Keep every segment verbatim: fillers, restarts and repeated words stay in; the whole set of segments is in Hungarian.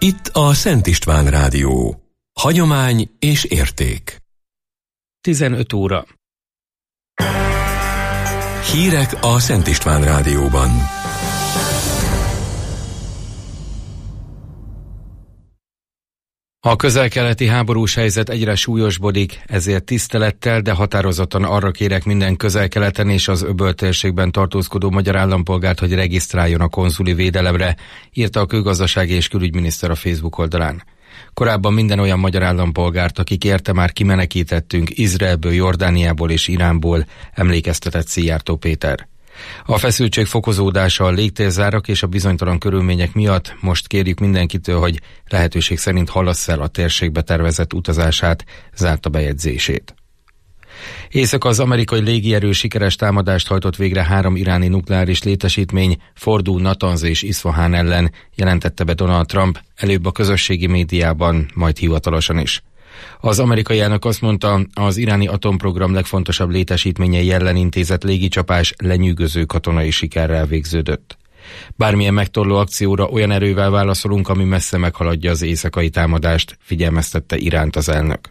Itt a Szent István Rádió. Hagyomány és érték. tizenöt óra. Hírek a Szent István Rádióban. A közel-keleti háborús helyzet egyre súlyosbodik, ezért tisztelettel, de határozottan arra kérek minden közel-keleten és az öböl térségben tartózkodó magyar állampolgárt, hogy regisztráljon a konzuli védelemre, írta a külgazdasági és külügyminiszter a Facebook oldalán. Korábban minden olyan magyar állampolgárt, akik érte már kimenekítettünk Izraelből, Jordániából és Iránból, emlékeztetett Szijjártó Péter. A feszültség fokozódása, a légtérzárak és a bizonytalan körülmények miatt most kérjük mindenkitől, hogy lehetőség szerint halassz el a térségbe tervezett utazását, zárta bejegyzését. Éjszaka az amerikai légierő sikeres támadást hajtott végre három iráni nukleáris létesítmény, Fordu, Natanz és Iszfahán ellen, jelentette be Donald Trump, előbb a közösségi médiában, majd hivatalosan is. Az amerikai elnök azt mondta, az iráni atomprogram legfontosabb létesítményei ellen intézett légicsapás lenyűgöző katonai sikerrel végződött. Bármilyen megtorló akcióra olyan erővel válaszolunk, ami messze meghaladja az éjszakai támadást, figyelmeztette Iránt az elnök.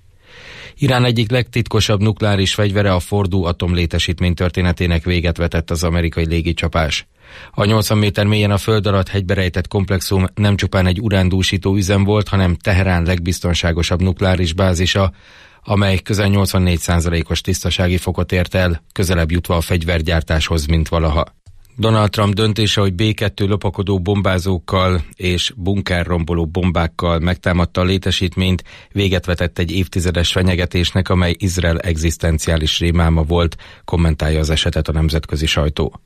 Irán egyik legtitkosabb nukleáris fegyvere, a Fordu atomlétesítmény történetének véget vetett az amerikai légicsapás. A nyolcvan méter mélyen a föld alatt hegybe rejtett komplexum nem csupán egy urándúsító üzem volt, hanem Teherán legbiztonságosabb nukleáris bázisa, amely közel nyolcvannégy százalékos tisztasági fokot ért el, közelebb jutva a fegyvergyártáshoz, mint valaha. Donald Trump döntése, hogy bé kettő lopakodó bombázókkal és bunkerromboló bombákkal megtámadta a létesítményt, véget vetett egy évtizedes fenyegetésnek, amely Izrael egzisztenciális rémálma volt, kommentálja az esetet a nemzetközi sajtó.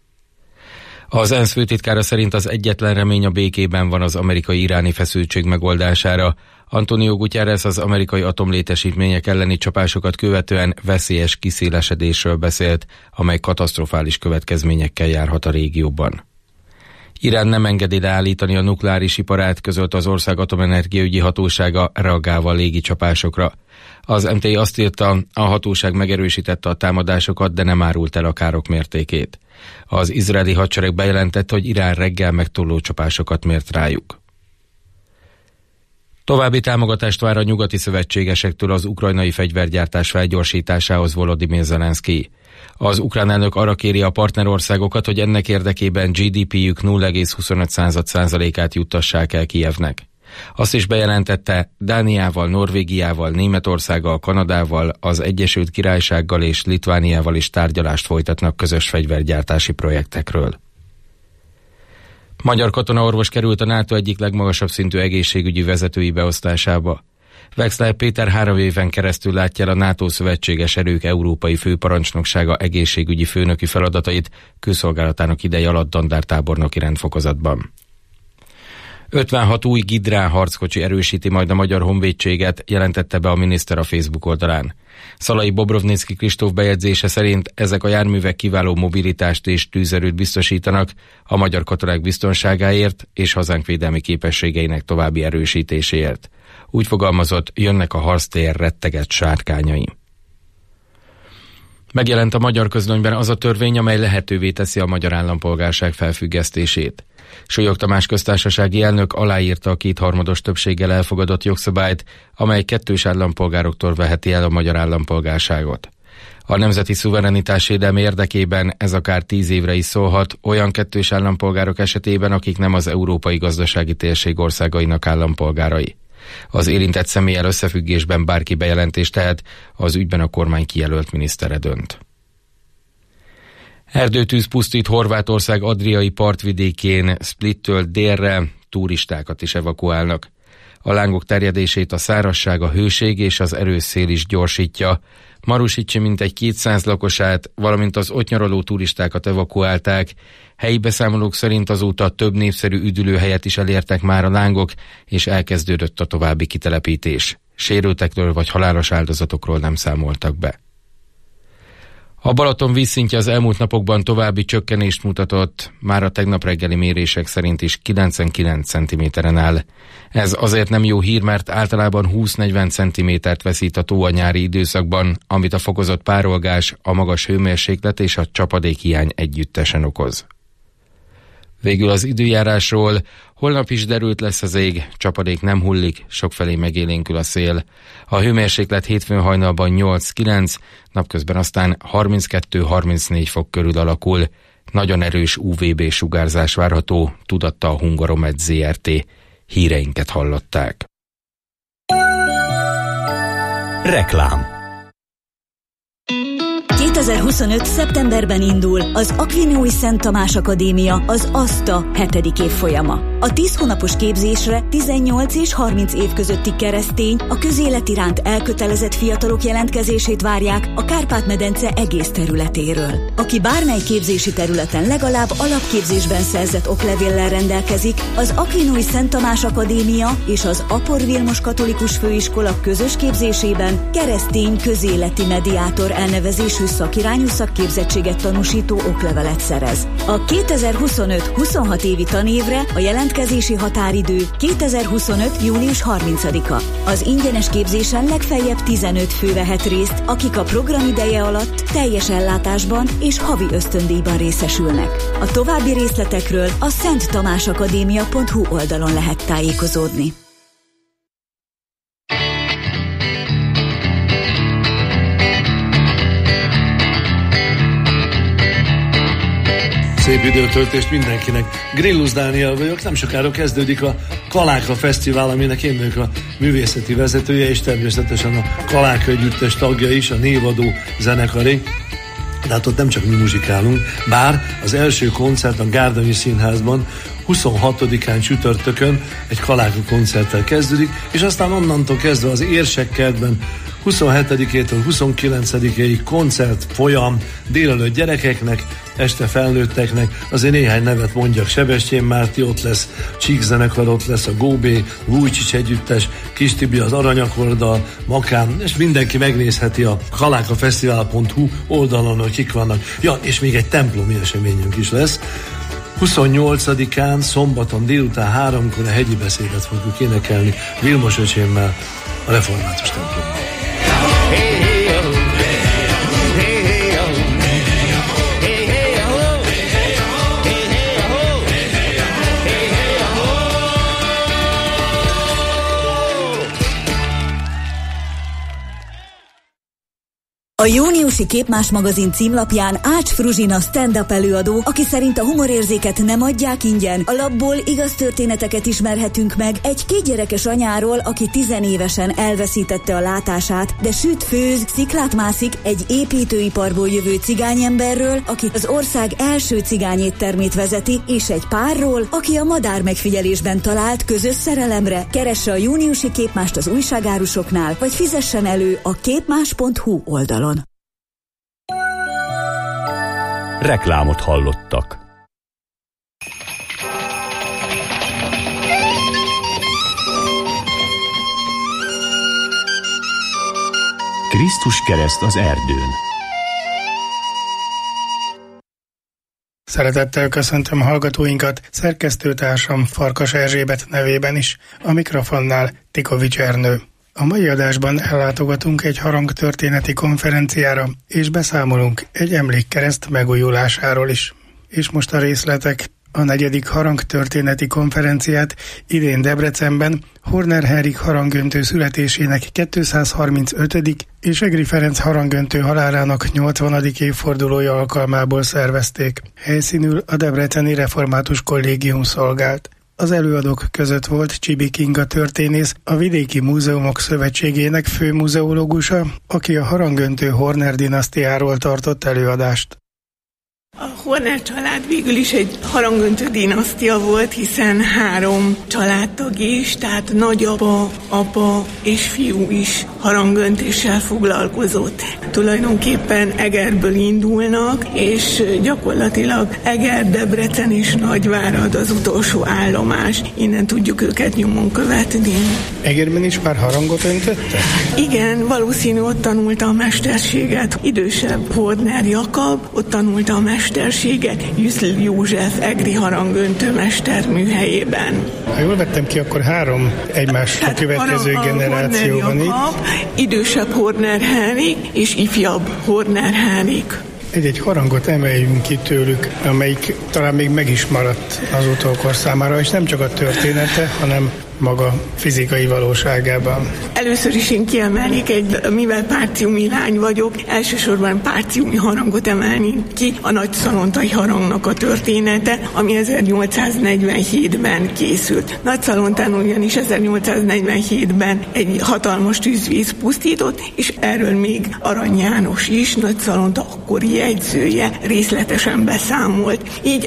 Az ENSZ főtitkára szerint az egyetlen remény a békében van az amerikai-iráni feszültség megoldására. Antonio Guterres az amerikai atomlétesítmények elleni csapásokat követően veszélyes kiszélesedésről beszélt, amely katasztrofális következményekkel járhat a régióban. Irán nem engedi leállítani a nukleáris iparát, közölte az ország atomenergiaügyi hatósága, reagálva a légicsapásokra. Az em té i azt írta, a hatóság megerősítette a támadásokat, de nem árult el a károk mértékét. Az izraeli hadsereg bejelentette, hogy Irán reggel megtorló csapásokat mért rájuk. További támogatást vár a nyugati szövetségesektől az ukrajnai fegyvergyártás felgyorsításához Volodymyr Zelenszky. Az ukrán elnök arra kéri a partnerországokat, hogy ennek érdekében gé dé pé-jük nulla egész huszonöt százalékát juttassák el Kijevnek. Azt is bejelentette, Dániával, Norvégiával, Németországgal, Kanadával, az Egyesült Királysággal és Litvániával is tárgyalást folytatnak közös fegyvergyártási projektekről. Magyar katonaorvos került a NATO egyik legmagasabb szintű egészségügyi vezetői beosztásába. Vexler Péter három éven keresztül látja el a NATO szövetséges erők európai főparancsnoksága egészségügyi főnöki feladatait külszolgálatának ideje alatt dandártábornoki rendfokozatban. ötvenhat új Gidrán harckocsi erősíti majd a magyar honvédséget, jelentette be a miniszter a Facebook oldalán. Szalai Bobrovnicki Kristóf bejegyzése szerint ezek a járművek kiváló mobilitást és tűzerőt biztosítanak a magyar katonák biztonságáért és hazánk védelmi képességeinek további erősítéséért. Úgy fogalmazott, jönnek a harctér rettegett sárkányai. Megjelent a magyar közlönyben az a törvény, amely lehetővé teszi a magyar állampolgárság felfüggesztését. Súlyog Tamás köztársasági elnök aláírta a kétharmados többséggel elfogadott jogszabályt, amely kettős állampolgároktól veheti el a magyar állampolgárságot. A nemzeti szuverenitás védelme érdekében ez akár tíz évre is szólhat olyan kettős állampolgárok esetében, akik nem az európai gazdasági térség országainak állampolgárai. Az érintett személlyel összefüggésben bárki bejelentést tehet, az ügyben a kormány kijelölt minisztere dönt. Erdőtűz pusztít Horvátország adriai partvidékén, Splittől délre, turistákat is evakuálnak. A lángok terjedését a szárazság, a hőség és az erős szél is gyorsítja. Marusicsi mintegy kétszáz lakosát, valamint az ott nyaraló turistákat evakuálták. Helyi beszámolók szerint azóta több népszerű üdülőhelyet is elértek már a lángok, és elkezdődött a további kitelepítés. Sérültekről vagy halálos áldozatokról nem számoltak be. A Balaton vízszintje az elmúlt napokban további csökkenést mutatott, már a tegnap reggeli mérések szerint is kilencvenkilenc centiméteren áll. Ez azért nem jó hír, mert általában húsz-negyven centimétert veszít a tó a nyári időszakban, amit a fokozott párolgás, a magas hőmérséklet és a csapadékhiány együttesen okoz. Végül az időjárásról: holnap is derült lesz az ég, csapadék nem hullik, sokfelé megélénkül a szél. A hőmérséklet hétfőn hajnalban nyolc-kilenc, napközben aztán harminckettő-harmincnégy fok körül alakul. Nagyon erős u vé bé sugárzás várható, tudatta a Hungaromed zé er té. Híreinket hallották. Reklám. kétezer-huszonöt. szeptemberben indul az Akvinói Szent Tamás Akadémia, az ASZTA hetedik évfolyama. A tíz hónapos képzésre tizennyolc és harminc év közötti keresztény, a közélet iránt elkötelezett fiatalok jelentkezését várják a Kárpát-medence egész területéről. Aki bármely képzési területen legalább alapképzésben szerzett oklevéllel rendelkezik, az Akvinói Szent Tamás Akadémia és az Apor Vilmos Katolikus Főiskola közös képzésében keresztény közéleti mediátor elnevezésű szakirányú szakképzettséget tanúsító oklevelet szerez. A kétezer-huszonöt-huszonhat évi tanévre a jelentkezési határidő kétezer-huszonöt. június harmincadika. Az ingyenes képzésen legfeljebb tizenöt fő vehet részt, akik a program ideje alatt teljes ellátásban és havi ösztöndíjban részesülnek. A további részletekről a szenttamásakadémia pont hu oldalon lehet tájékozódni. Szép időtöltést mindenkinek. Grillus Dániel vagyok, nem sokára kezdődik a Kaláka Fesztivál, aminek én vagyok a művészeti vezetője, és természetesen a Kaláka együttes tagja is, a névadó zenekaré. De hát ott nem csak mi muzsikálunk, bár az első koncert a Gárdonyi Színházban huszonhatodikán csütörtökön egy Kaláka koncerttel kezdődik, és aztán onnantól kezdve az Érsekkertben huszonhetedikétől huszonkilencedikéig koncert folyam, délelőtt gyerekeknek, este felnőtteknek. Azért néhány nevet mondjak: Sebestyén Márti ott lesz, Csík zenekar ott lesz, a Góbé, Vujcsics együttes, Kis Tibi az Aranyakorddal, Makám, és mindenki megnézheti a kalákafesztivál pont hu oldalon, hogy kik vannak. Ja, és még egy templomi eseményünk is lesz. huszonnyolcadikán szombaton délután háromkor a hegyi beszédet fogjuk énekelni Vilmos öcsémmel a református templomban. A júniusi Képmás magazin címlapján Ács Fruzsina stand-up előadó, aki szerint a humorérzéket nem adják ingyen. A labból igaz történeteket ismerhetünk meg egy kétgyerekes anyáról, aki tizenévesen elveszítette a látását, de süt, főz, sziklát mászik, egy építőiparból jövő cigányemberről, aki az ország első cigányéttermét vezeti, és egy párról, aki a madár megfigyelésben talált közös szerelemre. Keresse a júniusi Képmást az újságárusoknál, vagy fizessen elő a képmás pont hu oldalon. Reklámot hallottak. Krisztus kereszt az erdőn. Szeretettel köszöntöm hallgatóinkat, szerkesztőtársam Farkas Erzsébet nevében is, a mikrofonnál Tikovics Ernő. A mai adásban ellátogatunk egy harangtörténeti konferenciára, és beszámolunk egy emlékkereszt megújulásáról is. És most a részletek. A negyedik harangtörténeti konferenciát idén Debrecenben Horner Henrik harangöntő születésének kétszázharmincötödik és Egri Ferenc harangöntő halálának nyolcvanadik évfordulója alkalmából szervezték. Helyszínül a Debreceni Református Kollégium szolgált. Az előadók között volt Csibi Kinga történész, a Vidéki Múzeumok Szövetségének főmuzeológusa, aki a harangöntő Horner dinasztiáról tartott előadást. A Horner család végül is egy harangöntő dinasztia volt, hiszen három családtag is, tehát nagyapa, apa és fiú is harangöntéssel foglalkozott. Tulajdonképpen Egerből indulnak, és gyakorlatilag Eger, Debrecen és Nagyvárad az utolsó állomás. Innen tudjuk őket nyomon követni. Egerben is már harangot öntöttek? Igen, valószínű ott tanulta a mesterséget. Idősebb Horner Jakab, ott tanulta a mesterséget Jüszl József egri harangöntő mester műhelyében. Ha jól vettem ki, akkor három egymásra következő a, a generációban. Jakab, idősebb Horner Henrik és ifjabb Horner Henrik. Egy-egy harangot emeljünk ki tőlük, amelyik talán még meg is maradt az utókor számára, és nem csak a története, hanem maga fizikai valóságában. Először is én kiemelnék egy, mivel párciumi lány vagyok, elsősorban párciumi harangot emelnék ki, a Nagyszalontai harangnak a története, ami ezernyolcszáznegyvenhétben készült. Nagyszalontán ugyanis ezernyolcszáznegyvenhétben egy hatalmas tűzvész pusztított, és erről még Arany János is, Nagyszalonta akkori jegyzője részletesen beszámolt. Így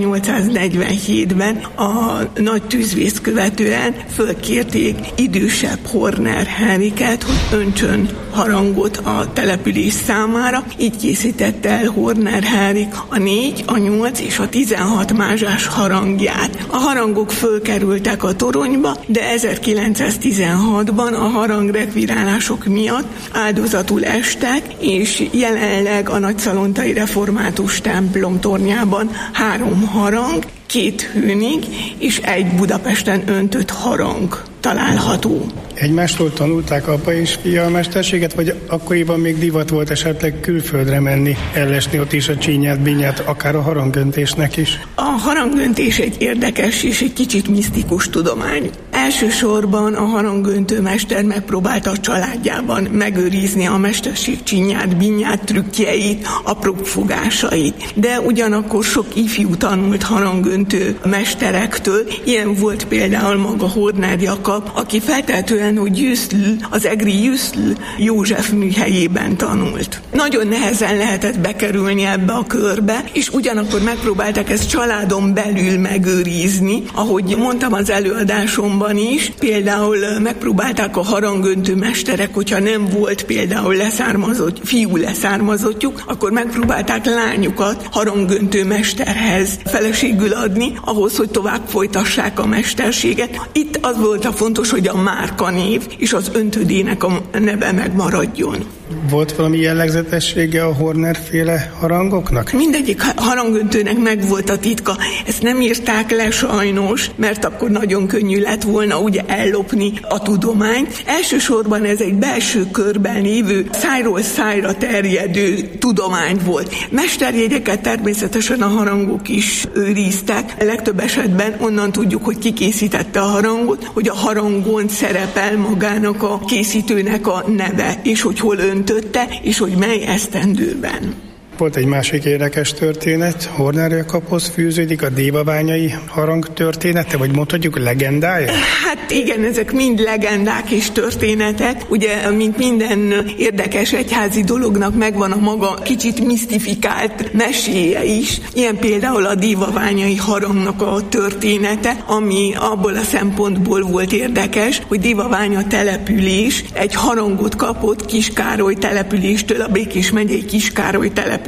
ezernyolcszáznegyvenhétben a nagy tűzvész követően fölkérték idősebb Horner Henriket, hogy öntsön harangot a település számára. Így készítette el Horner Henrik a négy, a nyolc és a tizenhat mázsás harangját. A harangok fölkerültek a toronyba, de ezerkilencszáztizenhatban a harangrekvirálások miatt áldozatul estek, és jelenleg a Nagyszalontai Református templom tornyában három harang, két hőnig és egy Budapesten öntött harang található. Egymástól tanulták apa és fia a mesterséget, vagy akkoriban még divat volt esetleg külföldre menni, ellesni ott is a csínyát, bínyát, akár a harangöntésnek is? A harangöntés egy érdekes és egy kicsit misztikus tudomány. Elsősorban a harangöntő mester megpróbálta a családjában megőrizni a mesterség csínyát, bínyát, trükkjeit, apróbb fogásait. De ugyanakkor sok ifjú tanult harangöntő mesterektől. Ilyen volt például maga Horner Jakab, aki feltehetően, hogy Jüsszl, az egri Jüsszl József műhelyében tanult. Nagyon nehezen lehetett bekerülni ebbe a körbe, és ugyanakkor megpróbálták ezt családon belül megőrizni, ahogy mondtam az előadásomban is, például megpróbálták a harangöntő mesterek, hogyha nem volt például leszármazott, fiú leszármazottjuk, akkor megpróbálták lányukat harangöntő mesterhez feleségül adni, ahhoz, hogy tovább folytassák a mesterséget. Itt az volt a fontos, hogy a márkanév és az öntődének a neve megmaradjon. Volt valami jellegzetessége a Horner-féle harangoknak? Mindegyik harangöntőnek megvolt a titka. Ezt nem írták le sajnos, mert akkor nagyon könnyű lett volna ugye ellopni a tudományt. Elsősorban ez egy belső körben lévő, szájról szájra terjedő tudomány volt. Mesterjegyeket természetesen a harangok is őriztek. Legtöbb esetben onnan tudjuk, hogy ki készítette a harangot, hogy a harangon szerepel magának a készítőnek a neve, és hogy hol öntötte, és hogy mely esztendőben. Volt egy másik érdekes történet, Horner Jakabhoz fűződik a dévabányai harang története, vagy mondhatjuk legendája? Hát igen, ezek mind legendák és történetek. Ugye, mint minden érdekes egyházi dolognak megvan a maga kicsit misztifikált meséje is. Ilyen például a dévabányai harangnak a története, ami abból a szempontból volt érdekes, hogy Dévabánya település egy harangot kapott Kiskároly településtől, a Békés megyei Kiskároly településtől,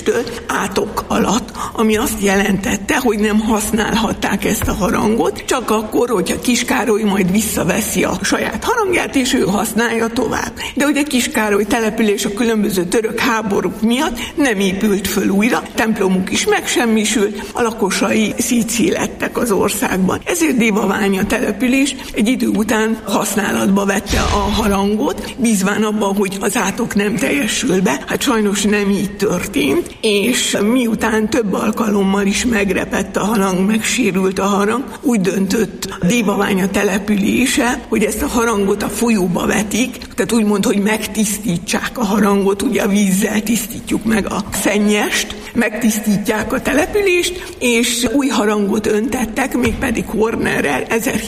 átok alatt, ami azt jelentette, hogy nem használhatták ezt a harangot, csak akkor, hogyha Kiskároly majd visszaveszi a saját harangját, és ő használja tovább. De ugye Kiskároly település a különböző török háborúk miatt nem épült föl újra, templomuk is megsemmisült, a lakosai szétszélettek az országban. Ezért Dévabánya település egy idő után használatba vette a harangot, bízván abban, hogy az átok nem teljesül be. Hát sajnos nem így történt. És miután több alkalommal is megrepett a harang, megsérült a harang, úgy döntött Dévabánya települése, hogy ezt a harangot a folyóba vetik, tehát úgymond, hogy megtisztítsák a harangot, ugye a vízzel tisztítjuk meg a szennyest, megtisztítják a települést, és új harangot öntettek, mégpedig Hornerrel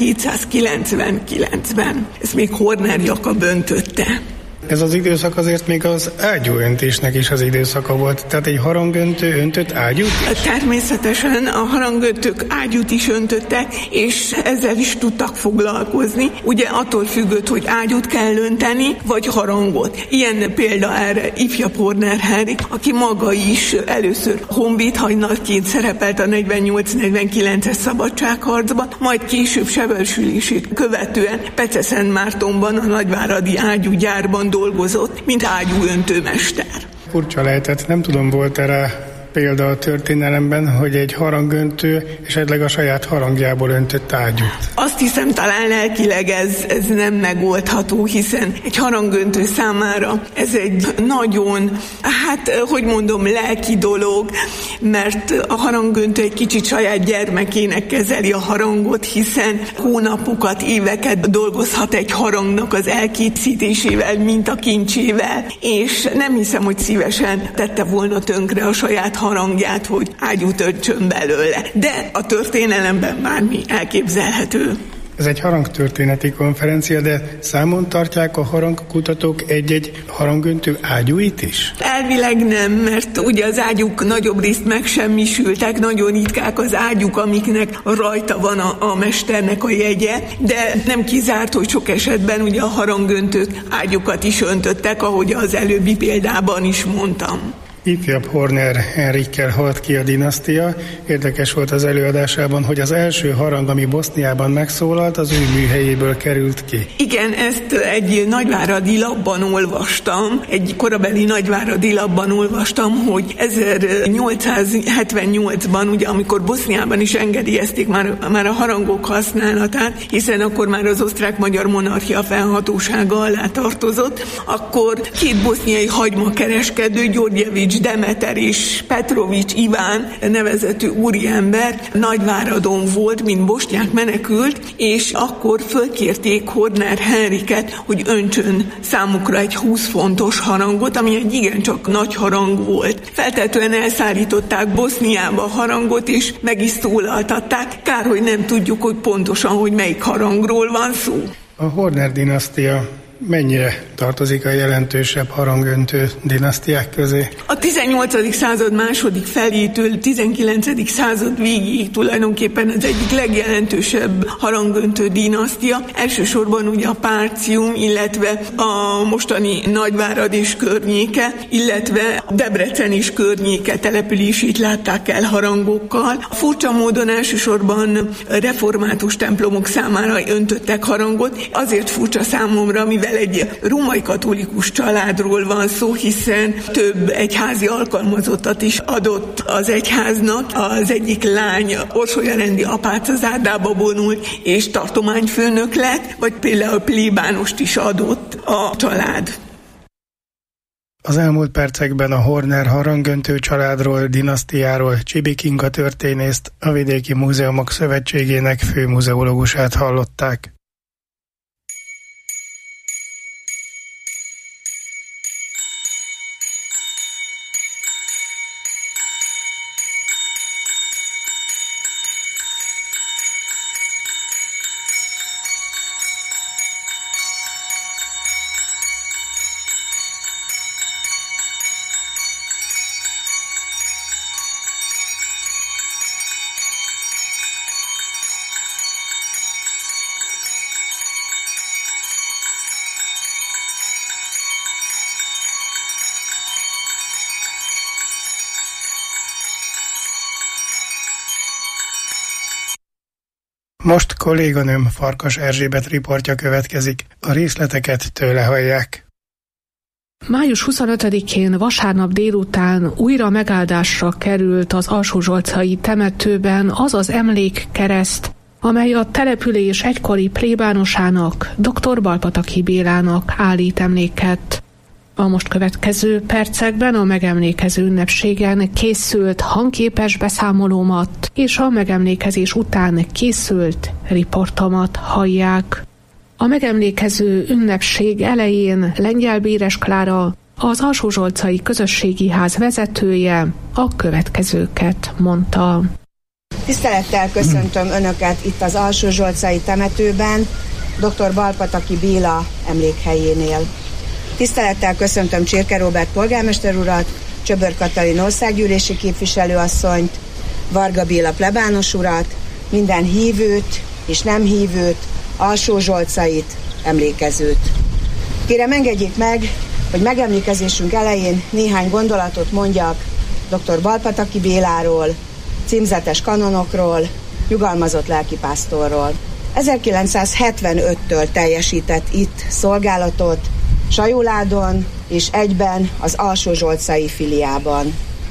ezerhétszázkilencvenkilencben. Ezt még Horner Jakab öntötte. Ez az időszak azért még az ágyúöntésnek is az időszaka volt. Tehát egy harangöntő öntött ágyút is? Természetesen a harangöntők ágyút is öntöttek, és ezzel is tudtak foglalkozni. Ugye attól függött, hogy ágyút kell önteni, vagy harangot. Ilyen példa erre ifjabb Horner Henrik, aki maga is először honvédhajnalként szerepelt a negyvennyolc negyvenkilences szabadságharcban, majd később sebesülését követően Peceszentmártonban, a nagyváradi ágyúgyárban dolgozott, mint ágyúöntőmester. Furcsa lehetett, nem tudom, volt erre példa a történelemben, hogy egy harangöntő esetleg a saját harangjából öntött ágyút? Azt hiszem, talán lelkileg ez, ez nem megoldható, hiszen egy harangöntő számára ez egy nagyon, hát hogy mondom, lelki dolog, mert a harangöntő egy kicsit saját gyermekének kezeli a harangot, hiszen hónapokat, éveket dolgozhat egy harangnak az elkészítésével, mint a kincsével, és nem hiszem, hogy szívesen tette volna tönkre a saját harangját, hogy ágyút öntsön belőle. De a történelemben bármi elképzelhető. Ez egy harangtörténeti konferencia, de számon tartják a harangkutatók egy-egy harangöntő ágyúit is? Elvileg nem, mert ugye az ágyuk nagyobb részt megsemmisültek, nagyon ritkák az ágyuk, amiknek rajta van a, a mesternek a jegye, de nem kizárt, hogy sok esetben ugye a harangöntők ágyukat is öntöttek, ahogy az előbbi példában is mondtam. Ifjabb Horner Henrikkel halt ki a dinasztia. Érdekes volt az előadásában, hogy az első harang, ami Boszniában megszólalt, az ő műhelyéből került ki. Igen, ezt egy nagyváradi lapban olvastam, egy korabeli nagyváradi lapban olvastam, hogy ezernyolcszázhetvennyolcban, ugye amikor Boszniában is engedélyezték már, már a harangok használatát, hiszen akkor már az osztrák-magyar monarchia fennhatósága alá tartozott, akkor két boszniai hagymakereskedő, Györgyevics Demeter és Petrovics Iván nevezetű úriember Nagyváradon volt, mint bosnyák menekült, és akkor fölkérték Horner Henriket, hogy öntsön számukra egy húsz fontos harangot, ami egy igencsak nagy harang volt. Feltetően elszállították Boszniába a harangot, és meg is szólaltatták. Kár, hogy nem tudjuk, hogy pontosan, hogy melyik harangról van szó. A Horner dinasztia mennyire tartozik a jelentősebb harangöntő dinasztiák közé? A tizennyolcadik század második felétől tizenkilencedik század végéig tulajdonképpen az egyik legjelentősebb harangöntő dinasztia. Elsősorban ugye a Párcium, illetve a mostani Nagyvárad és környéke, illetve a Debrecen és környéke települését látták el harangokkal. Furcsa módon elsősorban református templomok számára öntöttek harangot. Azért furcsa számomra, mivel egy római katolikus családról van szó, hiszen több egyházi alkalmazottat is adott az egyháznak. Az egyik lány orsolyarendi apácazárdába vonult, és tartományfőnök lett, vagy például plébánost is adott a család. Az elmúlt percekben a Horner harangöntő családról, dinasztiáról Csibi Kinga történészt, a Vidéki Múzeumok Szövetségének főmuzeológusát hallották. Most kolléganőm Farkas Erzsébet riportja következik. A részleteket tőle hallják. május huszonötödikén vasárnap délután újra megáldásra került az alsózsolcai temetőben az az emlékkereszt, amely a település egykori plébánosának, dr. Balpataki Bélának állít emléket. A most következő percekben a megemlékező ünnepségen készült hangképes beszámolómat és a megemlékezés után készült riportomat hallják. A megemlékező ünnepség elején Lengyel Béres Klára, az alsózsolcai közösségi ház vezetője a következőket mondta. Tisztelettel köszöntöm Önöket itt az alsózsolcai temetőben, dr. Balpataki Béla emlékhelyénél. Tisztelettel köszöntöm Csirke Róbert polgármester urat, Csöbör Katalin országgyűlési képviselőasszonyt, Varga Béla plebános urat, minden hívőt és nem hívőt, alsózsolcait, emlékezőt. Kérem, engedjék meg, hogy megemlékezésünk elején néhány gondolatot mondjak dr. Balpataki Béláról, címzetes kanonokról, nyugalmazott lelkipásztorról. ezerkilencszázhetvenöttől teljesített itt szolgálatot, Sajóládon és egyben az alsózsolcai filiában.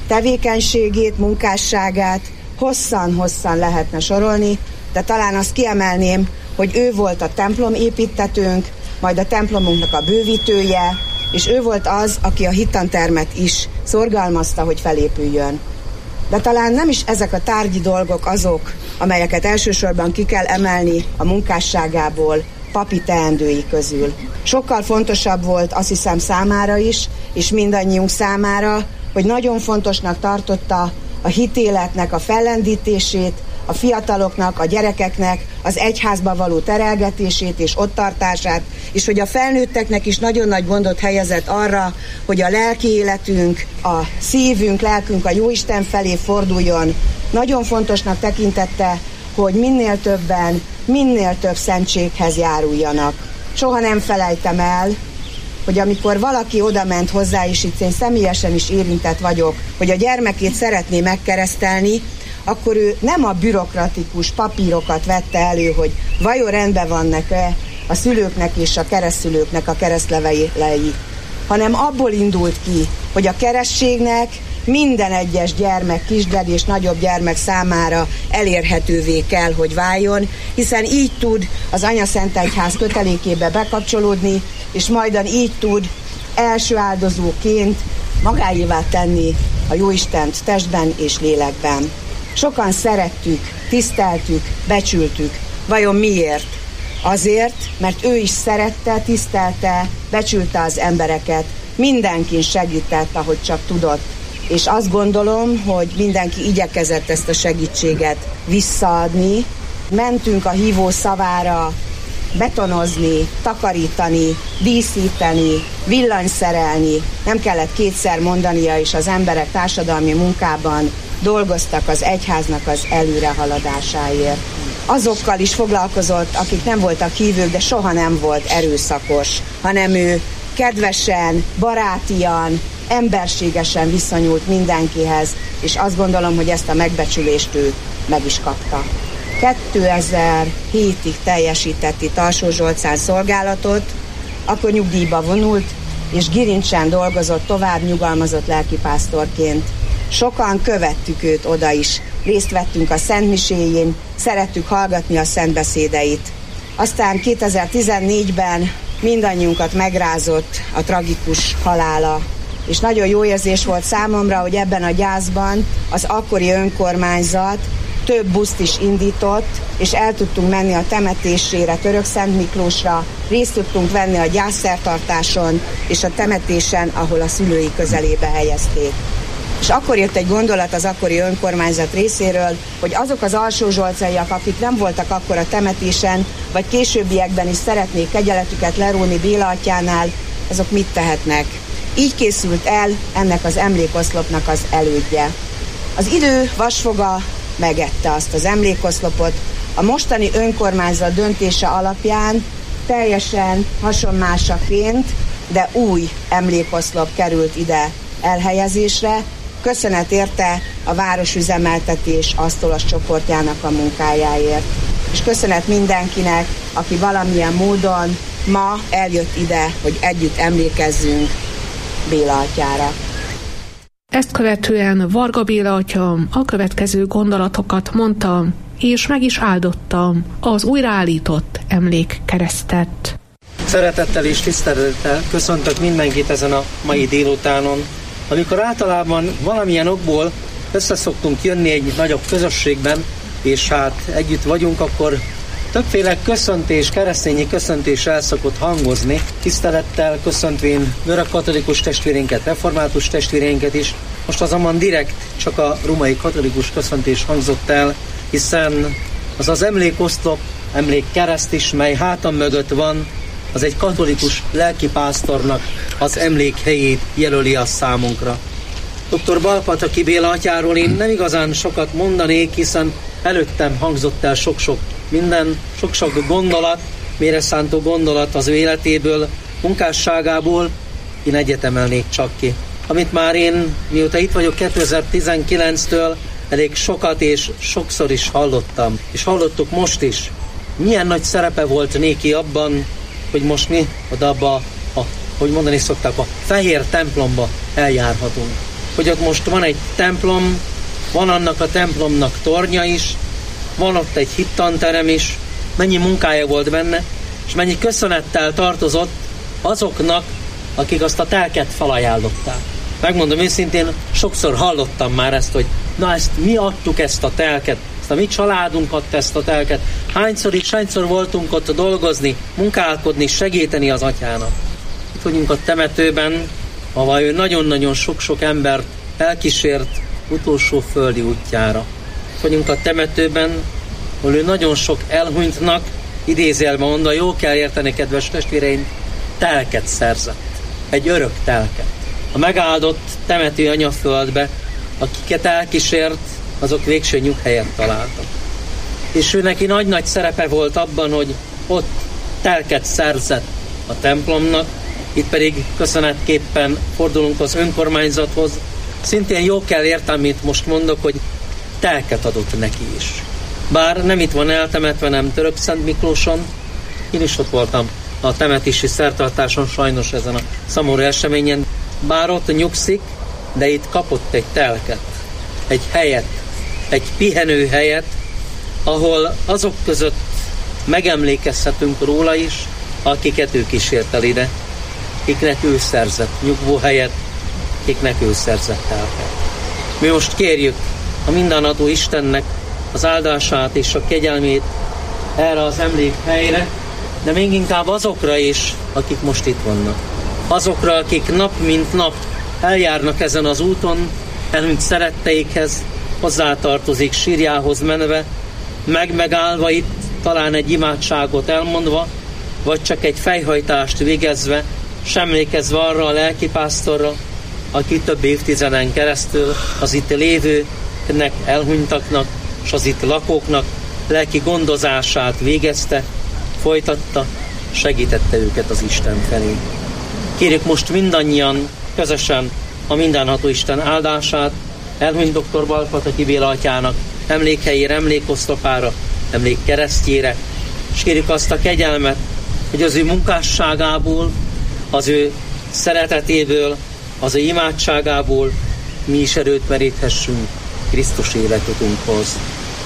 tevékenységét, munkásságát hosszan-hosszan lehetne sorolni, de talán azt kiemelném, hogy ő volt a templom építtetőnk, majd a templomunknak a bővítője, és ő volt az, aki a hittantermet is szorgalmazta, hogy felépüljön. De talán nem is ezek a tárgyi dolgok azok, amelyeket elsősorban ki kell emelni a munkásságából, papi teendői közül. Sokkal fontosabb volt, azt hiszem, számára is, és mindannyiunk számára, hogy nagyon fontosnak tartotta a hitéletnek a fellendítését, a fiataloknak, a gyerekeknek az egyházba való terelgetését és ott tartását, és hogy a felnőtteknek is nagyon nagy gondot helyezett arra, hogy a lelki életünk, a szívünk, lelkünk a Jóisten felé forduljon. Nagyon fontosnak tekintette, hogy minél többen, minél több szentséghez járuljanak. Soha nem felejtem el, hogy amikor valaki oda ment hozzá, és itt én személyesen is érintett vagyok, hogy a gyermekét szeretné megkeresztelni, akkor ő nem a bürokratikus papírokat vette elő, hogy vajon rendben vannak-e a szülőknek és a keresztszülőknek a keresztlevelei, hanem abból indult ki, hogy a keresztségnek minden egyes gyermek, kisded és nagyobb gyermek számára elérhetővé kell, hogy váljon, hiszen így tud az Anyaszentegyház kötelékébe bekapcsolódni, és majdan így tud első áldozóként magáévá tenni a Jóistent testben és lélekben. Sokan szerettük, tiszteltük, becsültük. Vajon miért? Azért, mert ő is szerette, tisztelte, becsülte az embereket, mindenkin segített, ahogy csak tudott. És azt gondolom, hogy mindenki igyekezett ezt a segítséget visszaadni. Mentünk a hívó szavára betonozni, takarítani, díszíteni, villanyszerelni. Nem kellett kétszer mondania, és az emberek társadalmi munkában dolgoztak az egyháznak az előrehaladásáért. Azokkal is foglalkozott, akik nem voltak hívők, de soha nem volt erőszakos, hanem ő kedvesen, barátian, emberségesen viszonyult mindenkihez, és azt gondolom, hogy ezt a megbecsülést ő meg is kapta. kétezer-hétig teljesített itt Alsó-Zsolcán szolgálatot, akkor nyugdíjba vonult, és Girincsen dolgozott tovább nyugalmazott lelkipásztorként. Sokan követtük őt oda is, részt vettünk a szentmiséjén, szerettük hallgatni a szentbeszédeit. Aztán kétezer-tizennégyben mindannyiunkat megrázott a tragikus halála, és nagyon jó érzés volt számomra, hogy ebben a gyászban az akkori önkormányzat több buszt is indított, és el tudtunk menni a temetésére, Törökszent Miklósra, részt tudtunk venni a gyászszertartáson és a temetésen, ahol a szülői közelébe helyezték. És akkor jött egy gondolat az akkori önkormányzat részéről, hogy azok az alsózsolcaiak, akik nem voltak akkor a temetésen, vagy későbbiekben is szeretnék kegyeletüket leróni Béla atyánál, azok mit tehetnek? Így készült el ennek az emlékoszlopnak az elődje. Az idő vasfoga megette azt az emlékoszlopot. A mostani önkormányzat döntése alapján teljesen hasonmásaként, de új emlékoszlop került ide elhelyezésre. Köszönet érte a városüzemeltetés asztalos csoportjának a munkájáért. És köszönet mindenkinek, aki valamilyen módon ma eljött ide, hogy együtt emlékezzünk Béla atyára. Ezt követően Varga Béla atya a következő gondolatokat mondta, és meg is áldotta az újraállított emlékkeresztet. Szeretettel és tisztelettel köszöntök mindenkit ezen a mai délutánon. Amikor általában valamilyen okból összeszoktunk jönni egy nagyobb közösségben, és hát együtt vagyunk, akkor többféle köszöntés, keresztényi köszöntés el szokott hangozni. Tisztelettel köszöntvén görögkatolikus testvérénket, református testvérénket is. Most azonban direkt csak a római katolikus köszöntés hangzott el, hiszen az az emlékoszlop, emlékkereszt is, mely hátam mögött van, az egy katolikus lelkipásztornak az emlékhelyét jelöli a számunkra. doktor Balpataki Béla atyáról én nem igazán sokat mondanék, hiszen előttem hangzott el sok-sok minden, sok-sok gondolat, méreszántó gondolat az ő életéből, munkásságából, én egyet emelnék csak ki. Amit már én, mióta itt vagyok kétezer-tizenkilenctől, elég sokat és sokszor is hallottam, és hallottuk most is. Milyen nagy szerepe volt néki abban, hogy most mi oda abba, a, hogy mondani szokták, a fehér templomba eljárhatunk. hogy ott most van egy templom, van annak a templomnak tornya is, van ott egy hittanterem is, mennyi munkája volt benne, és mennyi köszönettel tartozott azoknak, akik azt a telket felajánlották. Megmondom őszintén, sokszor hallottam már ezt, hogy na ezt mi adtuk ezt a telket, ezt a mi családunk adta ezt a telket. Hányszor itt, hányszor voltunk ott dolgozni, munkálkodni, segíteni az atyának. Itt vagyunk a temetőben, ahol ő nagyon-nagyon sok-sok embert elkísért utolsó földi útjára. Itt vagyunk a temetőben, ahol ő nagyon sok elhunytnak, idézélve mondva, jó kell érteni, kedves testvéreim, telket szerzett. Egy örök telket. A megáldott temető anyaföldbe, akiket elkísért, azok végső nyughelyet találtak. És ő neki nagy-nagy szerepe volt abban, hogy ott telket szerzett a templomnak, itt pedig köszönetképpen fordulunk az önkormányzathoz. Szintén jó kell értem, amit most mondok, hogy telket adott neki is. Bár nem itt van eltemetve, nem Törökszent Miklóson, én is ott voltam a temetési szertartáson, sajnos ezen a szomorú eseményen. Bár ott nyugszik, de itt kapott egy telket, egy helyet, egy pihenő helyet, ahol azok között megemlékezhetünk róla is, akiket ő kísért el ide, akiknek ő szerzett nyugvóhelyet, akiknek ő szerzett telket. Mi most kérjük a mindenható Istennek az áldását és a kegyelmét erre az emlékhelyre, de még inkább azokra is, akik most itt vannak. Azokra, akik nap mint nap eljárnak ezen az úton, elhunyt szeretteikhez, hozzátartozik sírjához menve, meg-megállva itt, talán egy imádságot elmondva, vagy csak egy fejhajtást végezve, s emlékezve arra a lelkipásztorra, aki több évtizeden keresztül az itt lévőknek, elhunytaknak, és az itt lakóknak lelki gondozását végezte, folytatta, segítette őket az Isten felé. Kérjük most mindannyian közösen a mindenható Isten áldását, elhunyt doktor Balpataki Béla atyának emlékhelyére, emlékoszlopára, emlékkeresztjére, és kérjük azt a kegyelmet, hogy az ő munkásságából, az ő szeretetéből, az ő imádságából mi is erőt meríthessünk Krisztus életutunkhoz.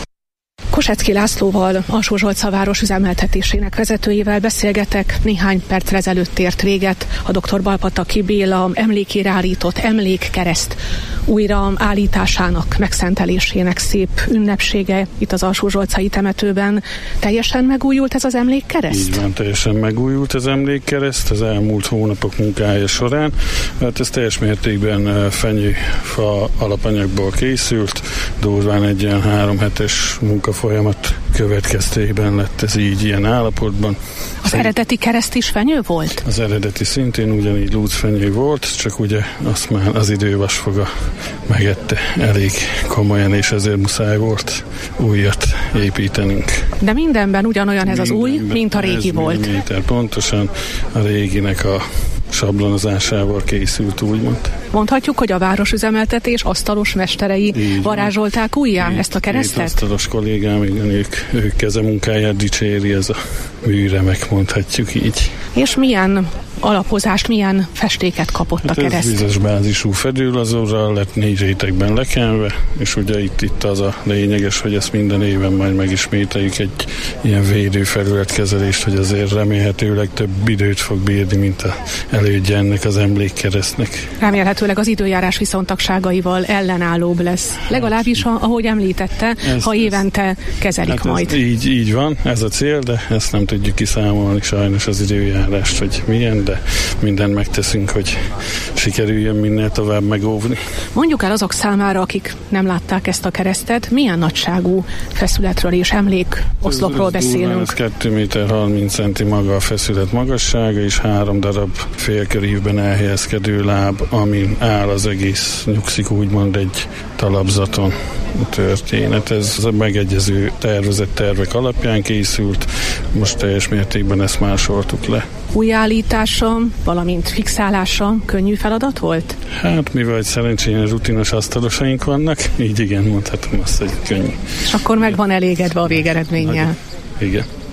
Kosecki Lászlóval, Alsó-Zsolca város üzemeltetésének vezetőjével beszélgetek. Néhány perccel ezelőtt ért véget a doktor Balpataki Béla emlékére állított emlékkereszt újra állításának, megszentelésének szép ünnepsége itt az Alsó-Zsolcai temetőben. Teljesen megújult ez az emlékkereszt? Így van, teljesen megújult az emlékkereszt az elmúlt hónapok munkája során. Hát ez teljes mértékben fenyőfa alapanyagból készült, durván egy ilyen három hetes munkafolyamat következtében lett ez így ilyen állapotban. Az Szerint... eredeti kereszt is fenyő volt? Az eredeti szintén ugyanígy lúcfenyő volt, csak ugye azt már az idő vasfoga megette elég komolyan, és ezért muszáj volt újat építenünk. De mindenben ugyanolyan ez az új, mint a régi volt. Méter, pontosan a réginek a sablonozásával készült, úgymond. Mondhatjuk, hogy a városüzemeltetés asztalos mesterei így varázsolták újjá ezt a keresztet? Két asztalos kollégám, igen, ők, ők kezemunkáját dicséri ez a műremek, mondhatjuk így. És milyen alapozást, milyen festéket kapott hát a kereszt? Ez vizes bázisú fedőlazóra lett négy rétegben lekenve, és ugye itt, itt az a lényeges, hogy ezt minden éven majd megismételjük egy ilyen védőfelületkezelést, hogy azért remélhetőleg több időt fog bírni, mint a elődje ennek az emlékkeresztnek. Remélhetőleg az időjárás viszontagságaival ellenállóbb lesz. Legalábbis, ahogy említette, ez, ha évente kezelik hát majd. Így, így van, ez a cél, de ezt nem tudjuk kiszámolni sajnos az időjárást, hogy milyen, de mindent megteszünk, hogy sikerüljön minél tovább megóvni. Mondjuk el azok számára, akik nem látták ezt a keresztet, milyen nagyságú feszületről és emlékoszlopról beszélünk? Ez kettő méter harminc centi maga a feszület magassága, és három darab félkörívben elhelyezkedő láb, amin áll az egész, nyugszik úgymond egy talapzaton a történet. Ez a megegyező tervezett tervek alapján készült, most teljes mértékben ezt másoltuk le. Újjáállítása, valamint fixálása könnyű feladat volt? Hát, mivel szerencsére rutinos asztalosaink vannak, így igen, mondhatom azt, hogy könnyű. És akkor meg van elégedve a végeredménnyel. Igen.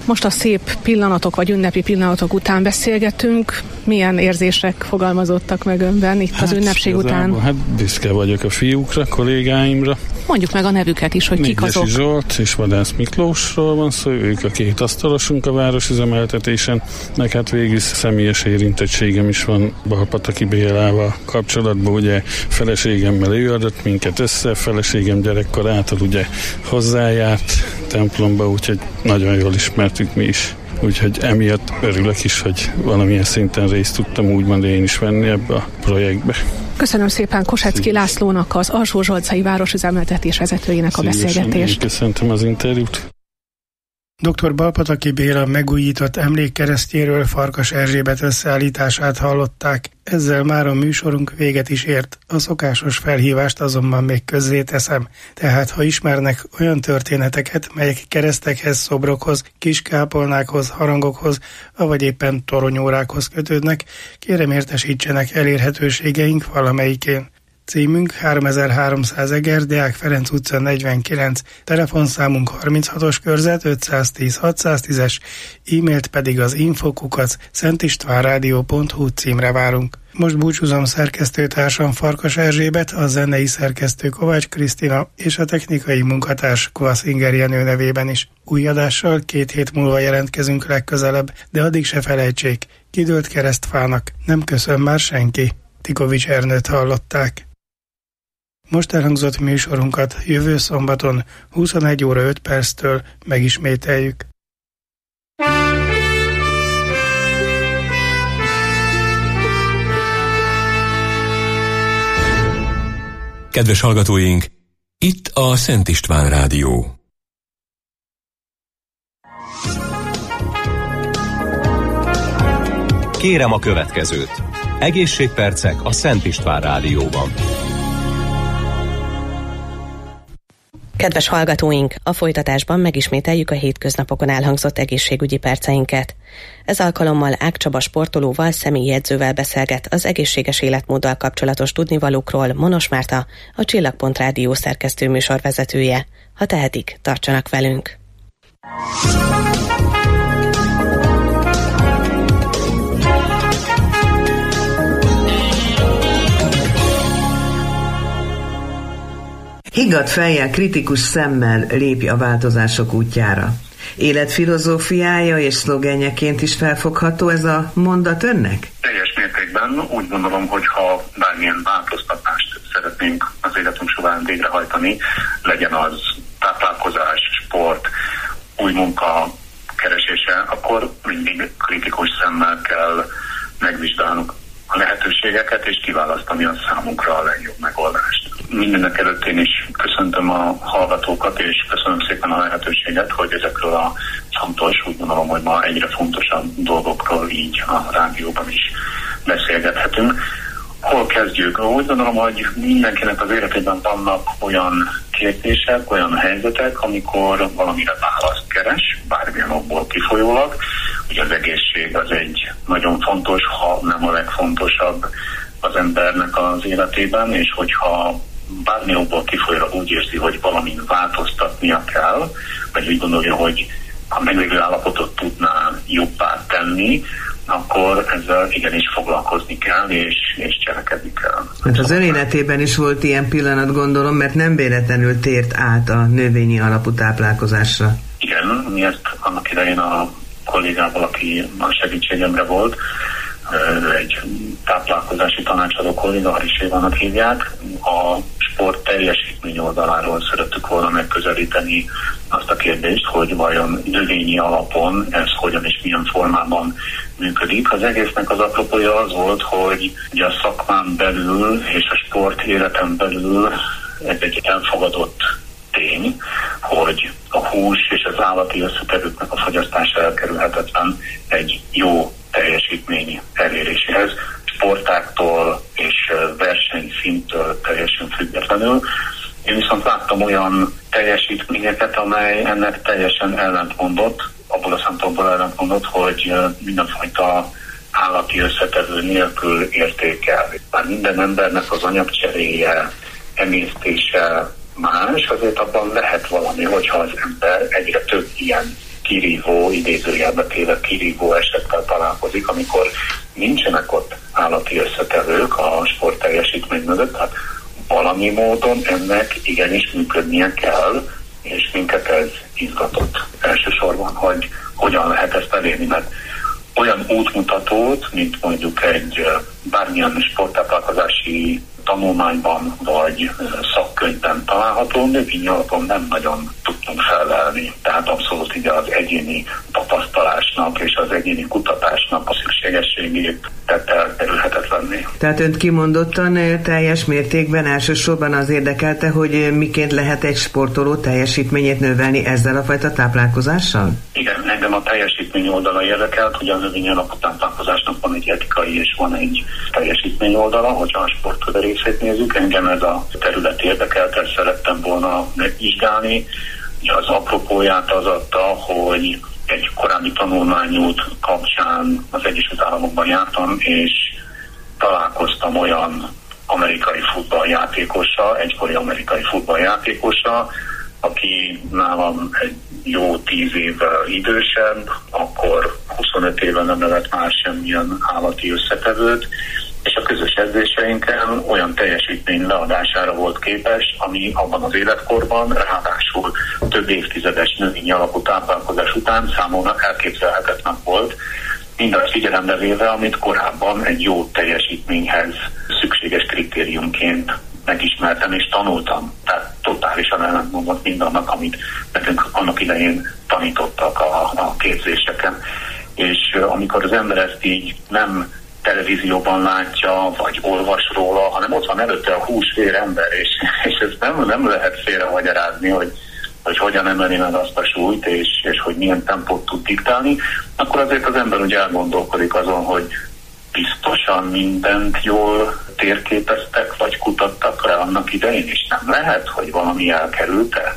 Most a szép pillanatok vagy ünnepi pillanatok után beszélgetünk. Milyen érzések fogalmazottak meg önben itt hát, az ünnepség után? Hát büszke vagyok a fiúkra, kollégáimra. Mondjuk meg a nevüket is, hogy kik azok. Négyesi Zsolt és Vadász Miklósról van szó, ők a két asztalosunk a városüzemeltetésen. Meg hát végül személyes érintettségem is van Balpataki Bélával kapcsolatban, ugye feleségemmel ő adott minket össze, feleségem gyerekkorától ugye hozzájárt templomba, úgyhogy nagyon jól ismertük mi is. Úgyhogy emiatt örülök is, hogy valamilyen szinten részt tudtam úgymond én is venni ebbe a projektbe. Köszönöm szépen Kosecki Lászlónak, az Alsózsolcai Városüzemeltetés vezetőjének a beszélgetést. Köszöntöm az interjút. doktor Balpataki Béla megújított emlékkeresztjéről Farkas Erzsébet összeállítását hallották. Ezzel már a műsorunk véget is ért. A szokásos felhívást azonban még közzéteszem. Tehát, ha ismernek olyan történeteket, melyek keresztekhez, szobrokhoz, kiskápolnákhoz, harangokhoz, avagy éppen toronyórákhoz kötődnek, kérem értesítsenek elérhetőségeink valamelyikén. Címünk háromezer-háromszáz Eger, Deák Ferenc utca negyvenkilenc, telefonszámunk harminchatos körzet ötszáztíz hatszáztízes, e-mailt pedig az infokukac szentistvánrádió pont hu címre várunk. Most búcsúzom szerkesztőtársam Farkas Erzsébet, a zenei szerkesztő Kovács Krisztina és a technikai munkatárs Kovasz Inger Jenő nevében is. Új adással két hét múlva jelentkezünk legközelebb, de addig se felejtsék, kidőlt keresztfának nem köszön már senki. Tikovics Ernőt hallották. Most elhangzott műsorunkat jövő szombaton huszonegy óra öt perctől megismételjük. Kedves hallgatóink, itt a Szent István Rádió. Kérem a következőt. Egészségpercek a Szent István Rádióban. Kedves hallgatóink, a folytatásban megismételjük a hétköznapokon elhangzott egészségügyi perceinket. Ez alkalommal Ág Csaba sportolóval, személyi edzővel beszélget az egészséges életmóddal kapcsolatos tudnivalókról Monos Márta, a Csillagpont Rádió szerkesztő műsorvezetője. Ha tehetik, tartsanak velünk! Higgadt fejjel, kritikus szemmel lépj a változások útjára. Életfilozófiája és szlogenjeként is felfogható ez a mondat önnek? Teljes mértékben úgy gondolom, hogy ha bármilyen változtatást szeretnénk az életünk során végrehajtani, legyen az táplálkozás, sport, új munka keresése, akkor mindig kritikus szemmel kell megvizsgálnunk a lehetőségeket és kiválasztani a számunkra a legjobb megoldást. Mindenek előtt én is köszöntöm a hallgatókat, és köszönöm szépen a lehetőséget, hogy ezekről a fontos, úgy gondolom, hogy ma egyre fontosabb dolgokról így a rádióban is beszélgethetünk. Hol kezdjük? Úgy gondolom, hogy mindenkinek az életében vannak olyan kérdések, olyan helyzetek, amikor valamire választ keres, bármilyen okból kifolyólag. Ugye az egészség az egy nagyon fontos, ha nem a legfontosabb az embernek az életében, és hogyha bármi okból kifolyólag úgy érzi, hogy valamin változtatnia kell, vagy úgy gondolja, hogy a meglévő állapotot tudná jobbá tenni, akkor ezzel igenis foglalkozni kell, és, és cselekedni kell. Hát az ön életében is volt ilyen pillanat, gondolom, mert nem véletlenül tért át a növényi alapú táplálkozásra. Igen, mi ezt annak idején a kollégával, aki a segítségemre volt, egy táplálkozási tanácsadó kolléga, Haris Évának hívják, a sport teljesítmény oldaláról szerettük volna megközelíteni azt a kérdést, hogy vajon növényi alapon ez hogyan és milyen formában működik. Az egésznek az apropója az volt, hogy ugye a szakmán belül és a sport életen belül ez egy elfogadott tény, hogy a hús és az állati összetevőknek a fogyasztása elkerülhetetlen egy jó teljesítmény eléréséhez, sportáktól és versenyszinttől teljesen függetlenül. Én viszont láttam olyan teljesítményeket, amely ennek teljesen ellentmondott, abból a szempontból ellentmondott, hogy mindenfajta állati összetevő nélkül értékel. Már minden embernek az anyagcseréje, emésztése más, azért abban lehet valami, hogyha az ember egyre több ilyen kirívó, idézőjelbe téve kirívó esettel találkozik, amikor nincsenek ott állati összetevők a sportteljesítmény mögött, tehát valami módon ennek igenis működnie kell, és minket ez izgatott elsősorban, hogy hogyan lehet ezt elérni, mert olyan útmutatót, mint mondjuk egy bármilyen sporttáplálkozási tanulmányban vagy szakkönyvben található, növényi alapon nem nagyon tudtunk felelni. Tehát abszolút így az egyéni tapasztalásnak és az egyéni kutatásnak a szükségességét tette elkerülhetetlenné. Tehát önt kimondottan teljes mértékben elsősorban az érdekelte, hogy miként lehet egy sportoló teljesítményét növelni ezzel a fajta táplálkozással? Igen, engem a teljesítmény oldala érdekelt, hogy a növényi alapú táplálkozásnak van egy etikai és van egy teljesítmény oldala, hogyha a sport részét nézzük, engem ez a terület érdekelt, ezt szerettem volna megvizsgálni. Az apropóját az adta, hogy egy korábbi tanulmányút kapcsán az Egyesült Államokban jártam, és találkoztam olyan amerikai futballjátékossal, egykori amerikai futballjátékossal, aki nálam egy jó tíz évvel idősebb, akkor huszonöt éve nem evett már semmilyen állati összetevőt, és a közös edzéseinken olyan teljesítmény leadására volt képes, ami abban az életkorban, ráadásul több évtizedes növényi alapú táplálkozás után számomra elképzelhetetlen volt, mindazt figyelembe véve, amit korábban egy jó teljesítményhez szükséges kritériumként megismertem és tanultam. Tehát totálisan ellentmondott mindannak, amit nekünk annak idején tanítottak a, a képzéseken. És amikor az ember ezt így nem televízióban látja, vagy olvas róla, hanem ott van előtte a húsvér ember, és, és ezt nem, nem lehet félre magyarázni, hogy, hogy hogyan emeli meg azt a súlyt, és, és hogy milyen tempót tud diktálni, akkor azért az ember ugye elgondolkodik azon, hogy biztosan mindent jól térképeztek, vagy kutattak rá annak idején, és nem lehet, hogy valami elkerült-e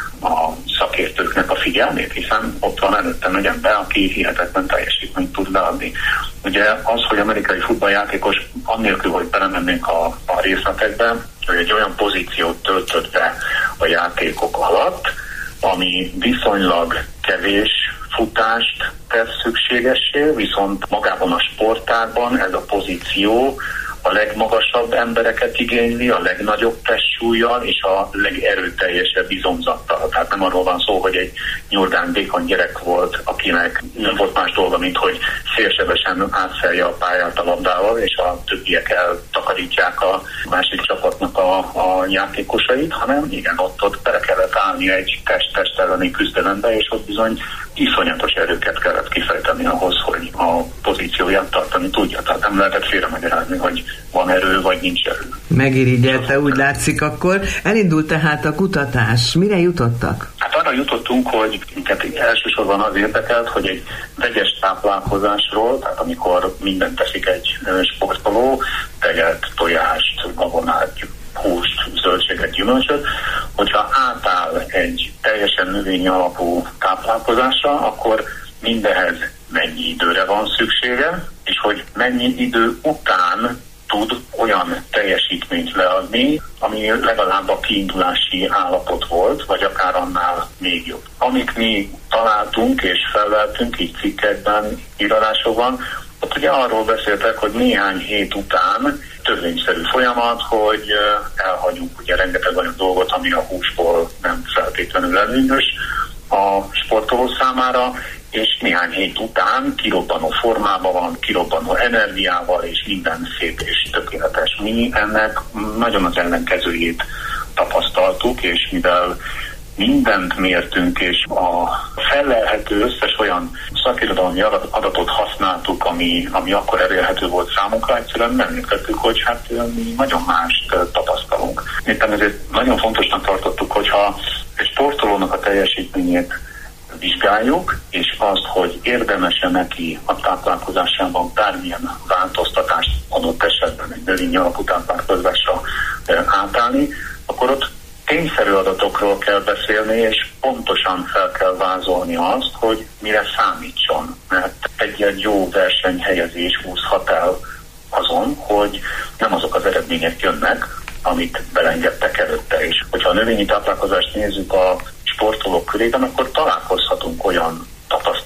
a szakértőknek a figyelmét, hiszen ott van előttem egy ember, aki hihetetlen teljesítményt tud leadni. Ugye az, hogy amerikai futballjátékos, annélkül, hogy belemennénk a, a részletekbe, hogy egy olyan pozíciót töltött be a játékok alatt, ami viszonylag kevés futást tesz szükségessé, viszont magában a sportágban ez a pozíció a legmagasabb embereket igényli, a legnagyobb testsúllyal és a legerőteljesebb izomzattal. Tehát nem arról van szó, hogy egy nyordán békony gyerek volt, akinek nem volt más dolga, mint hogy szélsebesen átszelje a pályát a labdával, és a többiek eltakarítják a másik csapatnak a, a játékosait, hanem igen, ott, ott bele kellett állni egy test-test elleni küzdelembe, és ott bizony iszonyatos erőket kellett kifejteni ahhoz, hogy a pozícióját tartani tudja. Tehát nem lehetett félremagyarázni, hogy van erő, vagy nincs erő. Megirigyelte, úgy látszik akkor. Elindult tehát a kutatás. Mire jutottak? Hát arra jutottunk, hogy minket elsősorban az érdekelt, hogy egy vegyes táplálkozásról, tehát amikor mindent teszik egy sportoló, tejet, tojást, gabonát, húst, zöldséget, gyümölcsöt, hogyha átáll egy teljesen növényi alapú táplálkozásra, akkor mindehez mennyi időre van szüksége, és hogy mennyi idő után tud olyan teljesítményt leadni, ami legalább a kiindulási állapot volt, vagy akár annál még jobb. Amit mi találtunk és felveltünk így cikkekben, írásokban, ott ugye arról beszéltek, hogy néhány hét után törvényszerű folyamat, hogy elhagyunk ugye rengeteg olyan dolgot, ami a húsból nem feltétlenül előnyös a sportoló számára, és néhány hét után kirobbanó formában van, kirobbanó energiával, és minden szép és tökéletes. Mi ennek nagyon az ellenkezőjét tapasztaltuk, és mivel mindent mértünk, és a fellelhető összes olyan szakirodalmi adatot használtuk, ami, ami akkor elérhető volt számunkra, egyszerűen nem értettük, hogy hát mi nagyon mást tapasztalunk. Éppen ezért nagyon fontosnak tartottuk, hogyha egy sportolónak a teljesítményét vizsgáljuk, és azt, hogy érdemes-e neki a táplálkozásában bármilyen változtatást adott esetben egy növényi alapú táplálkozásra átállni, akkor ott tényszerű adatokról kell beszélni, és pontosan fel kell vázolni azt, hogy mire számítson. Mert egy-egy jó versenyhelyezés húzhat el azon, hogy nem azok az eredmények jönnek, amit belengedtek előtte is. Hogyha a növényi táplálkozást nézzük a sportolók körében, akkor találkozhatunk olyan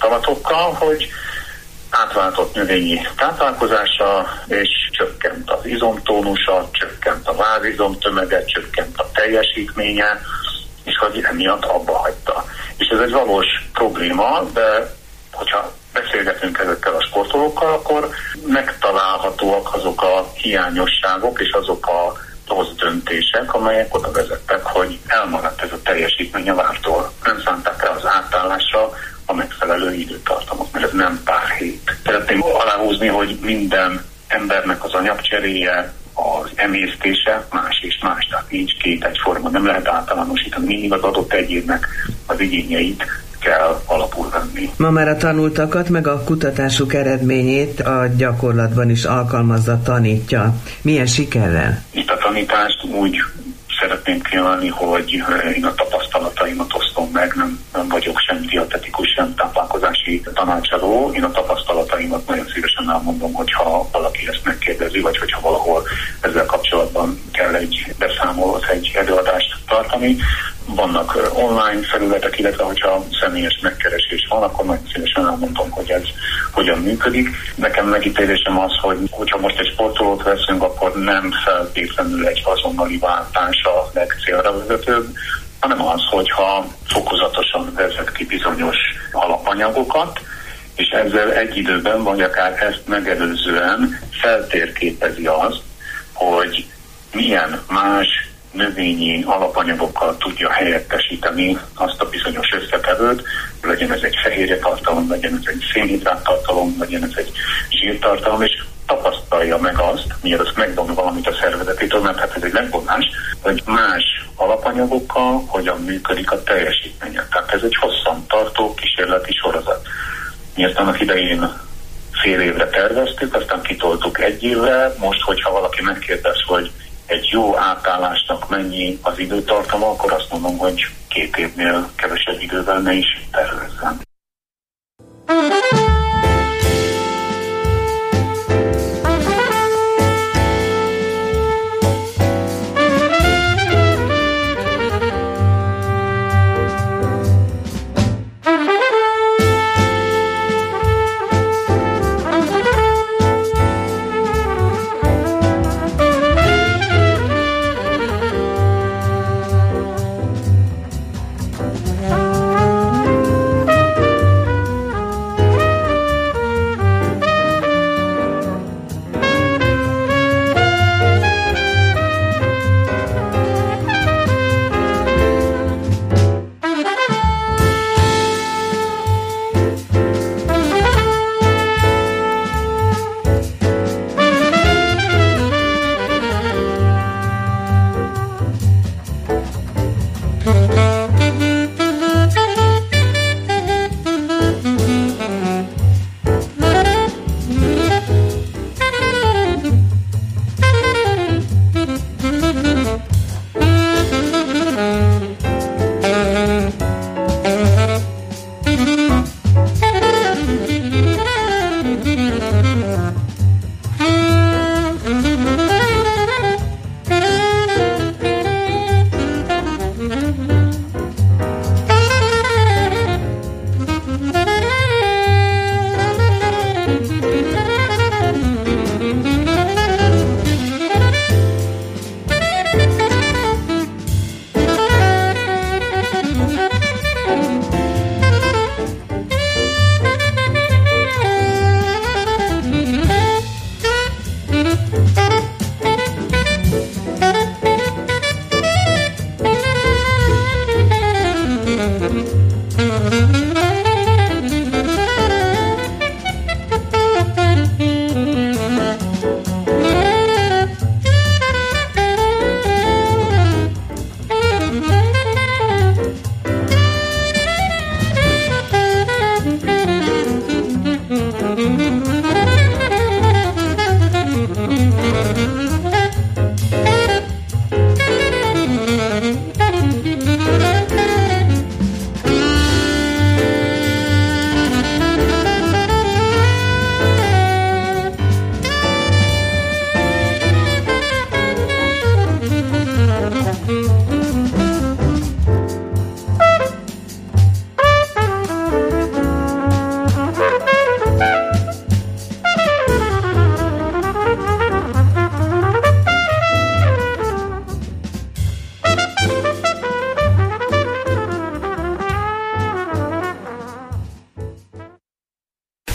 szavatokkal, hogy átváltott növényi táplálkozása, és csökkent az izomtónusa, csökkent a vázizomtömege, csökkent a teljesítménye, és hogy emiatt abba hagyta. És ez egy valós probléma, de hogyha beszélgetünk ezekkel a sportolókkal, akkor megtalálhatóak azok a hiányosságok és azok a rossz döntések, amelyek oda vezettek, hogy elmaradt ez a teljesítmény a vártól. Nem szánták el az átállásra a megfelelő időtartamot, mert ez nem pár hét. Szeretném aláhúzni, hogy minden embernek az anyagcseréje, az emésztése más és más, tehát nincs két egyforma, nem lehet általánosítani, mindig az adott egyének az igényeit kell alapul venni. Ma már a tanultakat meg a kutatásuk eredményét a gyakorlatban is alkalmazza, tanítja. Milyen sikerrel? Itt a tanítást úgy szeretném kiemelni, hogy én a tapasztalataimat osztom meg, nem, nem vagyok sem dietetikus, sem táplálkozási tanácsadó. Én a tapasztalataimat nagyon szívesen elmondom, hogyha valaki ezt megkérdezi, vagy hogyha valahol ezzel kapcsolatban kell egy beszámolót, egy előadást tartani. Vannak online felületek, illetve hogyha személyes megkeresés van, akkor nagyon szívesen elmondom, hogy ez hogyan működik. Nekem megítélésem az, hogy hogyha most egy sportolót veszünk, akkor nem feltétlenül egy azonnali váltás a legcélra vezetőbb, hanem az, hogyha fokozatosan vezet ki bizonyos alapanyagokat, és ezzel egy időben, vagy akár ezt megelőzően feltérképezi azt, hogy milyen más növényi alapanyagokkal tudja helyettesíteni azt a bizonyos összetevőt, legyen ez egy fehérje tartalom, legyen ez egy szénhidrát tartalom, legyen ez egy zsírtartalom, és tapasztalja meg azt, mielőtt megvon valamit a szervezetétől, mert hát ez egy megvonás, hogy más alapanyagokkal hogyan működik a teljesítménye. Tehát ez egy hosszan tartó kísérleti sorozat. Mi ezt annak idején fél évre terveztük, aztán kitoltuk egy évre, most, hogyha valaki megkérdez, hogy egy jó átállásnak mennyi az időtartama, akkor azt mondom, hogy két évnél kevesebb idővel ne is tervezzen.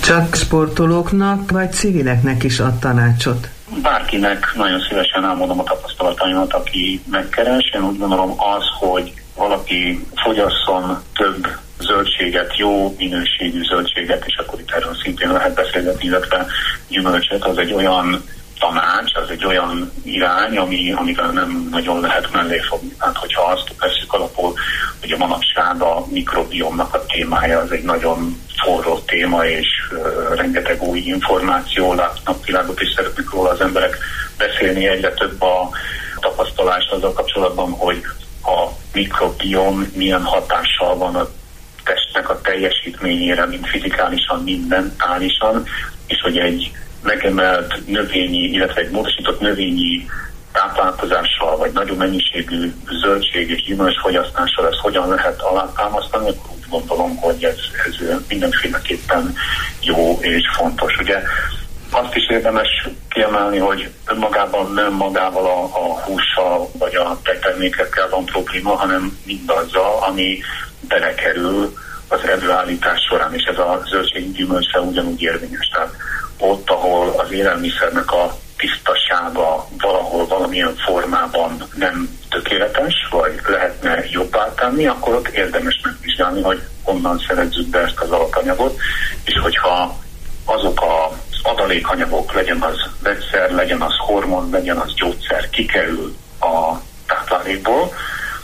Csak sportolóknak vagy civileknek is ad tanácsot? Bárkinek nagyon szívesen elmondom a tapasztalataimat, aki megkeres. Én úgy gondolom az, hogy valaki fogyasszon több zöldséget, jó minőségű zöldséget, és akkor itt erről szintén lehet beszélgetni, illetve gyümölcsöt, az egy olyan tanács, az egy olyan irány, ami, amivel nem nagyon lehet mellé fogni. Tehát, hogyha azt veszük alapul, hogy a manapság a mikrobiomnak a témája, az egy nagyon forró téma, és uh, rengeteg új információ látnak világot, és szeretnek róla az emberek beszélni. Egyre több a tapasztalás azzal kapcsolatban, hogy a mikrobiom milyen hatással van a testnek a teljesítményére, mind fizikálisan, mind mentálisan, és hogy egy megemelt növényi, illetve egy módosított növényi táplálkozással, vagy nagyobb mennyiségű zöldség és gyümölcs fogyasztással ezt hogyan lehet alátámasztani, akkor úgy gondolom, hogy ez, ez mindenféleképpen jó és fontos. Ugye azt is érdemes kiemelni, hogy önmagában nem magával a, a hússal vagy a tejtermékekkel van probléma, hanem mindazzal, ami belekerül az előállítás során, és ez a zöldséggyümölcsre ugyanúgy érvényes. Tehát ott, ahol az élelmiszernek a tisztasága valahol valamilyen formában nem tökéletes, vagy lehetne jobbá tenni, akkor ott érdemes megvizsgálni, hogy honnan szerezzük be ezt az alapanyagot, és hogyha azok az adalékanyagok, legyen az vegyszer, legyen az hormon, legyen az gyógyszer, kikerül a táplálékból,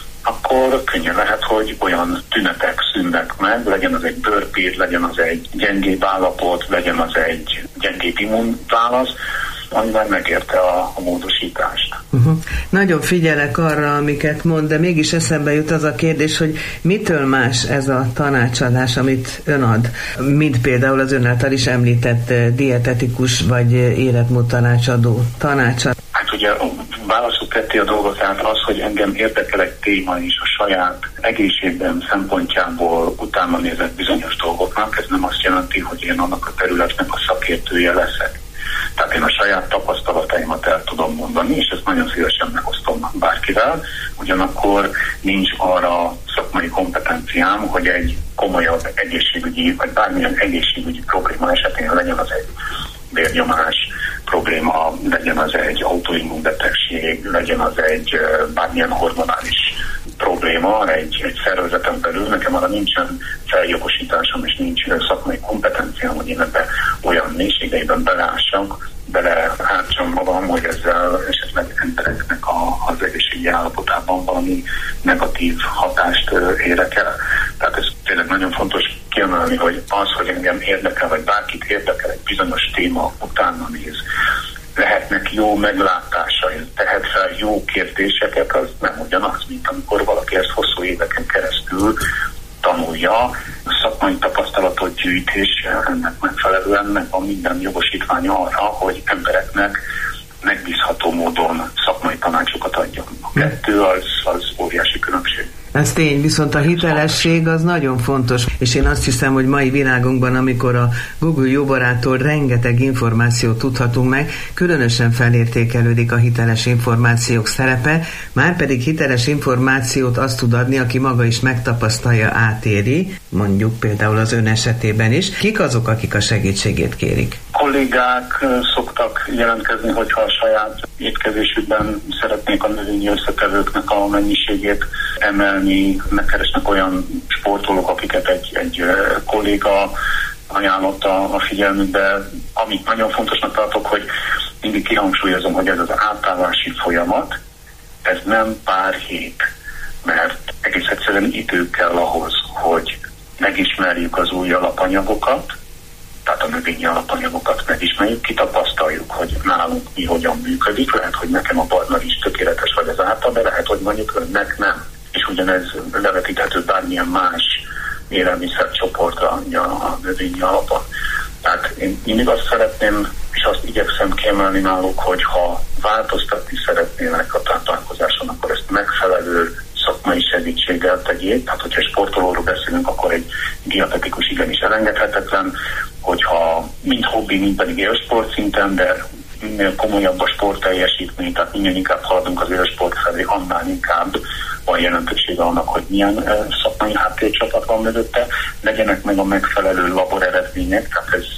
akkor könnyen lehet, hogy olyan tünetek szűnnek meg, legyen az egy bőrpír, legyen az egy gyengébb állapot, legyen az egy gyengébb immunválasz, amivel megérte a, a módosítást. Uh-huh. Nagyon figyelek arra, amiket mond, de mégis eszembe jut az a kérdés, hogy mitől más ez a tanácsadás, amit ön ad, mint például az ön által is említett dietetikus vagy életmód tanácsadó tanácsadó. Hát ugye válaszol ketté a dolgot, tehát az, hogy engem érdekel egy téma és a saját egészségem szempontjából utána nézek bizonyos dolgoknak, ez nem azt jelenti, hogy én annak a területnek a szakértője leszek. Tehát én a saját tapasztalataimat el tudom mondani, és ezt nagyon szívesen megosztom bárkivel, ugyanakkor nincs arra szakmai kompetenciám, hogy egy komolyabb egészségügyi, vagy bármilyen egészségügyi probléma esetén legyen az egy vérnyomás probléma, legyen az egy autoimmunbetegség, legyen az egy bármilyen hormonális probléma egy, egy szervezeten belül. Nekem arra nincsen feljogosításom, és nincs szakmai kompetenciám, hogy én ebbe olyan mélységeiben beleássak, beleártsam magam, hogy ezzel esetleg embereknek a, az egészségi állapotában valami negatív hatást érek el. Tehát ez tényleg nagyon fontos kiemelni, hogy az, hogy engem érdekel, vagy bárkit érdekel egy bizonyos téma, utána néz, lehetnek jó meglátásai, tehet fel jó kérdéseket, az nem ugyanaz, mint amikor valaki ezt hosszú éveken keresztül tanulja, szakmai tapasztalatot gyűjt, és ennek megfelelően megvan minden jogosítványa arra, hogy embereknek megbízható módon szakmai tanácsokat adjon. A kettő az, az óriási különbség. Ez tény, viszont a hitelesség az nagyon fontos, és én azt hiszem, hogy mai világunkban, amikor a Google jó baráttól rengeteg információt tudhatunk meg, különösen felértékelődik a hiteles információk szerepe, márpedig hiteles információt azt tud adni, aki maga is megtapasztalja, átéri, mondjuk például az ön esetében is. Kik azok, akik a segítségét kérik? Kollégák szoktak jelentkezni, hogyha a saját étkezésükben szeretnék a növényi összetevőknek a mennyiségét emelni, megkeresnek olyan sportolók, akiket egy, egy kolléga ajánlott a, a figyelmükbe. Amit nagyon fontosnak tartok, hogy mindig kihangsúlyozom, hogy ez az átállási folyamat, ez nem pár hét, mert egész egyszerűen idő kell ahhoz, hogy megismerjük az új alapanyagokat, tehát a növényi alapanyagokat megismerjük, kitapasztaljuk, hogy nálunk mi hogyan működik, lehet, hogy nekem a partner is tökéletes vagy az által, de lehet, hogy mondjuk önnek nem. És ugyanez levetíthető bármilyen más élelmiszercsoportra a növényi alapon. Tehát én mindig azt szeretném, és azt igyekszem kiemelni náluk, hogy ha változtatni szeretnének a táplálkozáson, akkor ezt megfelelő szakmai segítséggel tegyék. Tehát, hogyha sportolóról beszélünk, akkor egy dietetikus igenis elengedhetetlen, hogyha mind hobbi, mind pedig élsport szinten, de minél komolyabb a sportteljesítmény, tehát minél inkább haladunk az élsport felé, annál inkább van jelentősége annak, hogy milyen uh, szakmai háttércsapat van mögötte, legyenek meg a megfelelő labor eredmények, tehát ez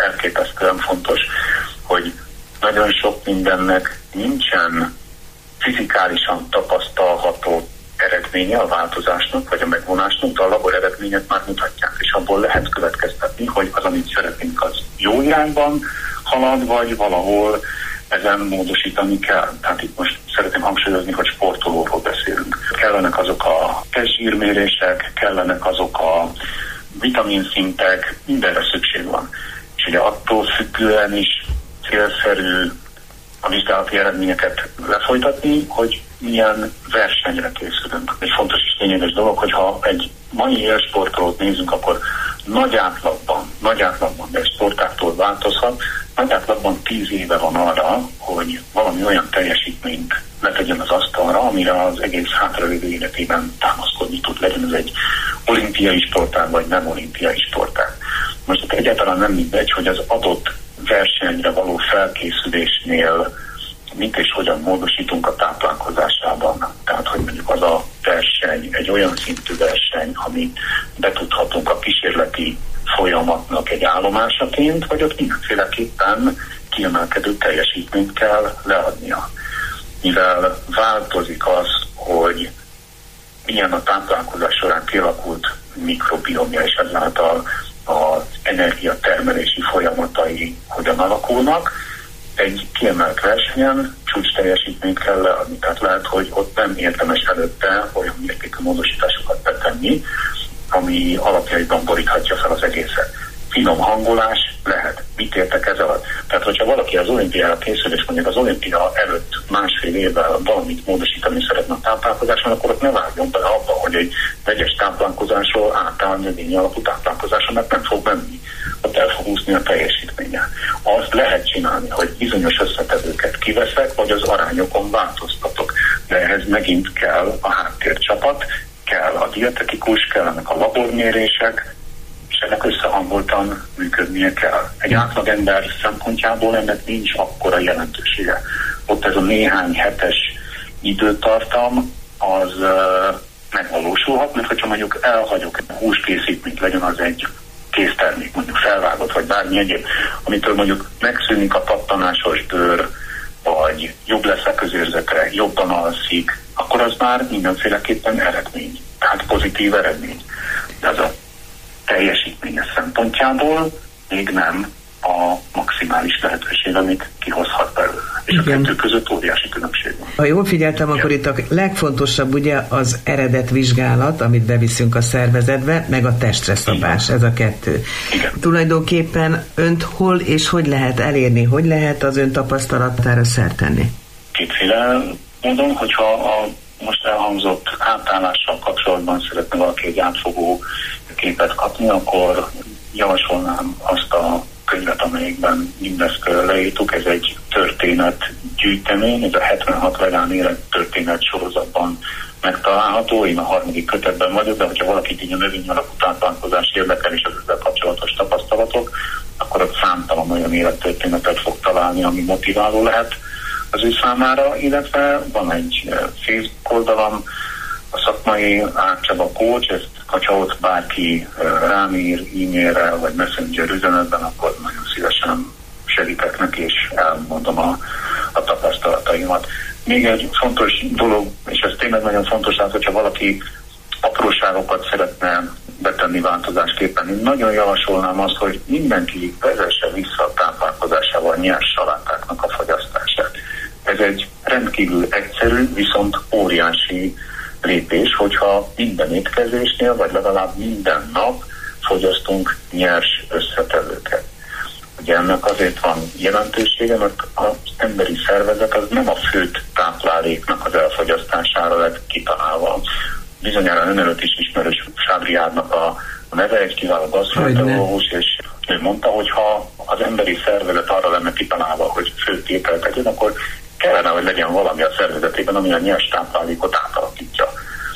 elképesztően fontos, hogy nagyon sok mindennek nincsen fizikálisan tapasztalható eredménye a változásnak, vagy a megvonásnak, de a labor eredmények már mutatják, és abból lehet következtetni, hogy az, amit szeretnénk, az jó irányban halad, vagy valahol ezen módosítani kell. Tehát itt most szeretném hangsúlyozni, hogy sportolóról beszélünk. Kellenek azok a testzsírmérések, kellenek azok a vitaminszintek, mindenre szükség van. És ugye attól függően is célszerű a vizsgálati eredményeket lefolytatni, hogy milyen versenyre készülünk. Egy fontos és lényeges dolog, hogyha egy mai élsportolót nézzünk, akkor nagy átlagban, nagy átlagban, de egy sportáktól változhat, nagy átlagban tíz éve van arra, hogy valami olyan teljesítményt letegyen az asztalra, amire az egész hátralévő életében támaszkodni tud. Legyen ez egy olimpiai sportág, vagy nem olimpiai sportág. Most egyáltalán nem mindegy, hogy az adott versenyre való felkészülésnél mit és hogyan módosítunk a táplálkozásában. Tehát, hogy mondjuk az a verseny, egy olyan szintű verseny, amit betudhatunk a kísérleti folyamatnak egy állomásaként, vagy ott mindenféleképpen kiemelkedő teljesítményt kell leadnia. Mivel változik az, hogy milyen a táplálkozás során kialakult mikrobiomja, és ezáltal az energiatermelési folyamatai hogyan alakulnak, egy kiemelt versenyen csúcs teljesítményt kell leadni. Tehát lehet, hogy ott nem érdemes előtte olyan mértékű módosításokat betenni, ami alapjaiban boríthatja fel az egészet. Finom hangolás lehet. Mit értek ez alatt? Tehát, hogyha valaki az olimpiára készül, és mondjuk az olimpia előtt másfél évvel valamit módosítani szeretne a táplálkozáson, akkor ott ne vágjon bele abba, hogy egy vegyes táplálkozásról átáll növény alapú táplálkozáson, mert nem fog menni. Ott el fog úszni a teljesítménye. Azt lehet csinálni, hogy bizonyos összetevőket kiveszek, vagy az arányokon változtatok. De ehhez megint kell a háttércsapat, kell a dietetikus, kellenek a labormérések, és ennek összehangoltan működnie kell. Egy átlagember szempontjából ennek nincs akkora jelentősége. Ott ez a néhány hetes időtartam, az uh, megvalósulhat, mert hogyha mondjuk elhagyok egy húskészítményt, legyen az egy késztermék, mondjuk felvágott, vagy bármi egyéb, amitől mondjuk megszűnik a pattanásos bőr, vagy jobb lesz a közérzetre, jobban alszik, akkor az már mindenféleképpen eredmény. Tehát pozitív eredmény. De az a teljesítményes szempontjából még nem a maximális lehetőség, amit kihozhat belőle. És igen, a kettő között óriási különbség van. Ha jól figyeltem, igen, akkor itt a legfontosabb ugye az eredetvizsgálat, amit beviszünk a szervezetbe, meg a testre szabás, ez a kettő. Igen. Tulajdonképpen önt hol és hogy lehet elérni, hogy lehet az ön tapasztalatára szert tenni? Kétféle módon, hogyha a most elhangzott átállással kapcsolatban szeretne valaki egy átfogó képet kapni, akkor javasolnám azt a könyvet, amelyikben mindezt leírtuk. Ez egy történetgyűjtemény, ez a hetvenhat vegán élet történet sorozatban megtalálható. Én a harmadik kötetben vagyok, de hogyha valakit így a növény alapú táplálkozás érdekel és az ezzel kapcsolatos tapasztalatok, akkor ott számtalan olyan élettörténetet fog találni, ami motiváló lehet az ő számára, illetve van egy Facebook oldalam, a szakmai Ág Csaba Coach, ezt, hogyha ott bárki rám ír e-mailre vagy messenger üzenetben, akkor nagyon szívesen segítek neki, és elmondom a, a tapasztalataimat. Még egy fontos dolog, és ez tényleg nagyon fontos, hát, hogyha valaki apróságokat szeretne betenni változásképpen, én nagyon javasolnám azt, hogy mindenki vezesse vissza a táplálkozásával nyers salátáknak a fogyasztását. Ez egy rendkívül egyszerű, viszont óriási lépés, hogyha minden étkezésnél, vagy legalább minden nap fogyasztunk nyers összetevőket. Ugye ennek azért van jelentősége, mert az emberi szervezet az nem a főtt tápláléknak az elfogyasztására lett kitalálva. Bizonyára ön előtt is ismerős Sábriádnak a neve, egy kiváló gasztroenterológus, és ő mondta, hogy ha az emberi szervezet arra lenne kitalálva, hogy főtt ételt tegyen, akkor kellene, hogy legyen valami a szervezetében, ami a nyers táplálékot átalakítja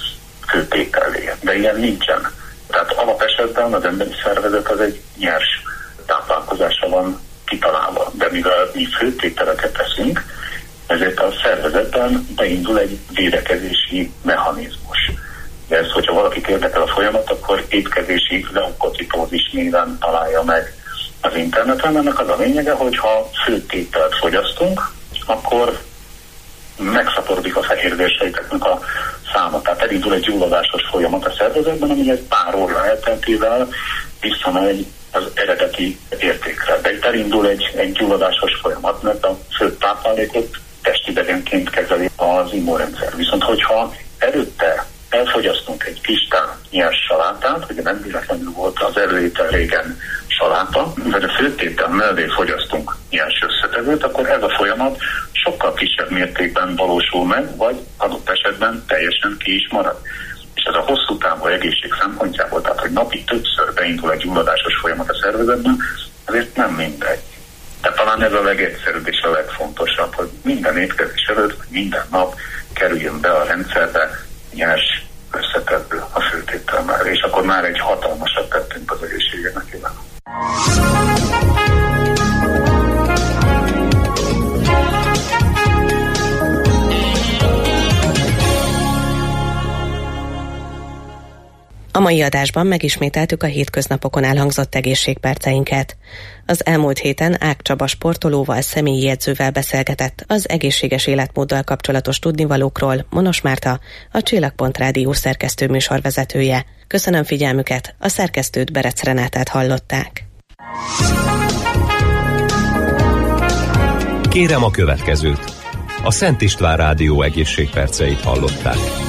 főtétellé. De ilyen nincsen. Tehát alapesetben az emberi szervezet az egy nyers táplálkozásra van kitalálva. De mivel mi főtételeket teszünk, ezért a szervezetben beindul egy védekezési mechanizmus. De ez, hogyha valakit érdekel a folyamat, akkor étkezési leukocitózis néven találja meg az interneten. Ennek az a lényege, hogy ha főtételt fogyasztunk, akkor megszaporodik a fehérvérsejteknek a száma. Tehát elindul egy gyulladásos folyamat a szervezetben, ami egy pár óra elteltével visszamegy az eredeti értékre. De itt elindul egy, egy gyulladásos folyamat, mert a fő táplálékot testidegenként kezeli az immunrendszer. Viszont hogyha előtte elfogyasztunk egy kis tál nyers salátát, ugye nem véletlenül volt az előétel régen saláta, vagy a főtétel mellé fogyasztunk nyers összetevőt, akkor ez a folyamat sokkal kisebb mértékben valósul meg, vagy adott esetben teljesen ki is marad. És ez a hosszú távú egészség szempontjából, tehát hogy napi többször beindul egy gyulladásos folyamat a szervezetben, ezért nem mindegy. Tehát talán ez a legegyszerűbb és a legfontosabb, hogy minden étkezés előtt, minden nap kerüljön be a rendszerbe nyers összetevő a főtétel már, és akkor már egy hatalmasat tettünk az egészségének éven. A mai adásban megismételtük a hétköznapokon elhangzott egészségperceinket. Az elmúlt héten Ág Csaba sportolóval, személyi edzővel beszélgetett az egészséges életmóddal kapcsolatos tudnivalókról Monos Márta, a Csillagpont Rádió szerkesztő műsorvezetője. Köszönöm figyelmüket, a szerkesztőt, Berec Renátát hallották. Kérem a következőt. A Szent István Rádió egészségperceit hallották.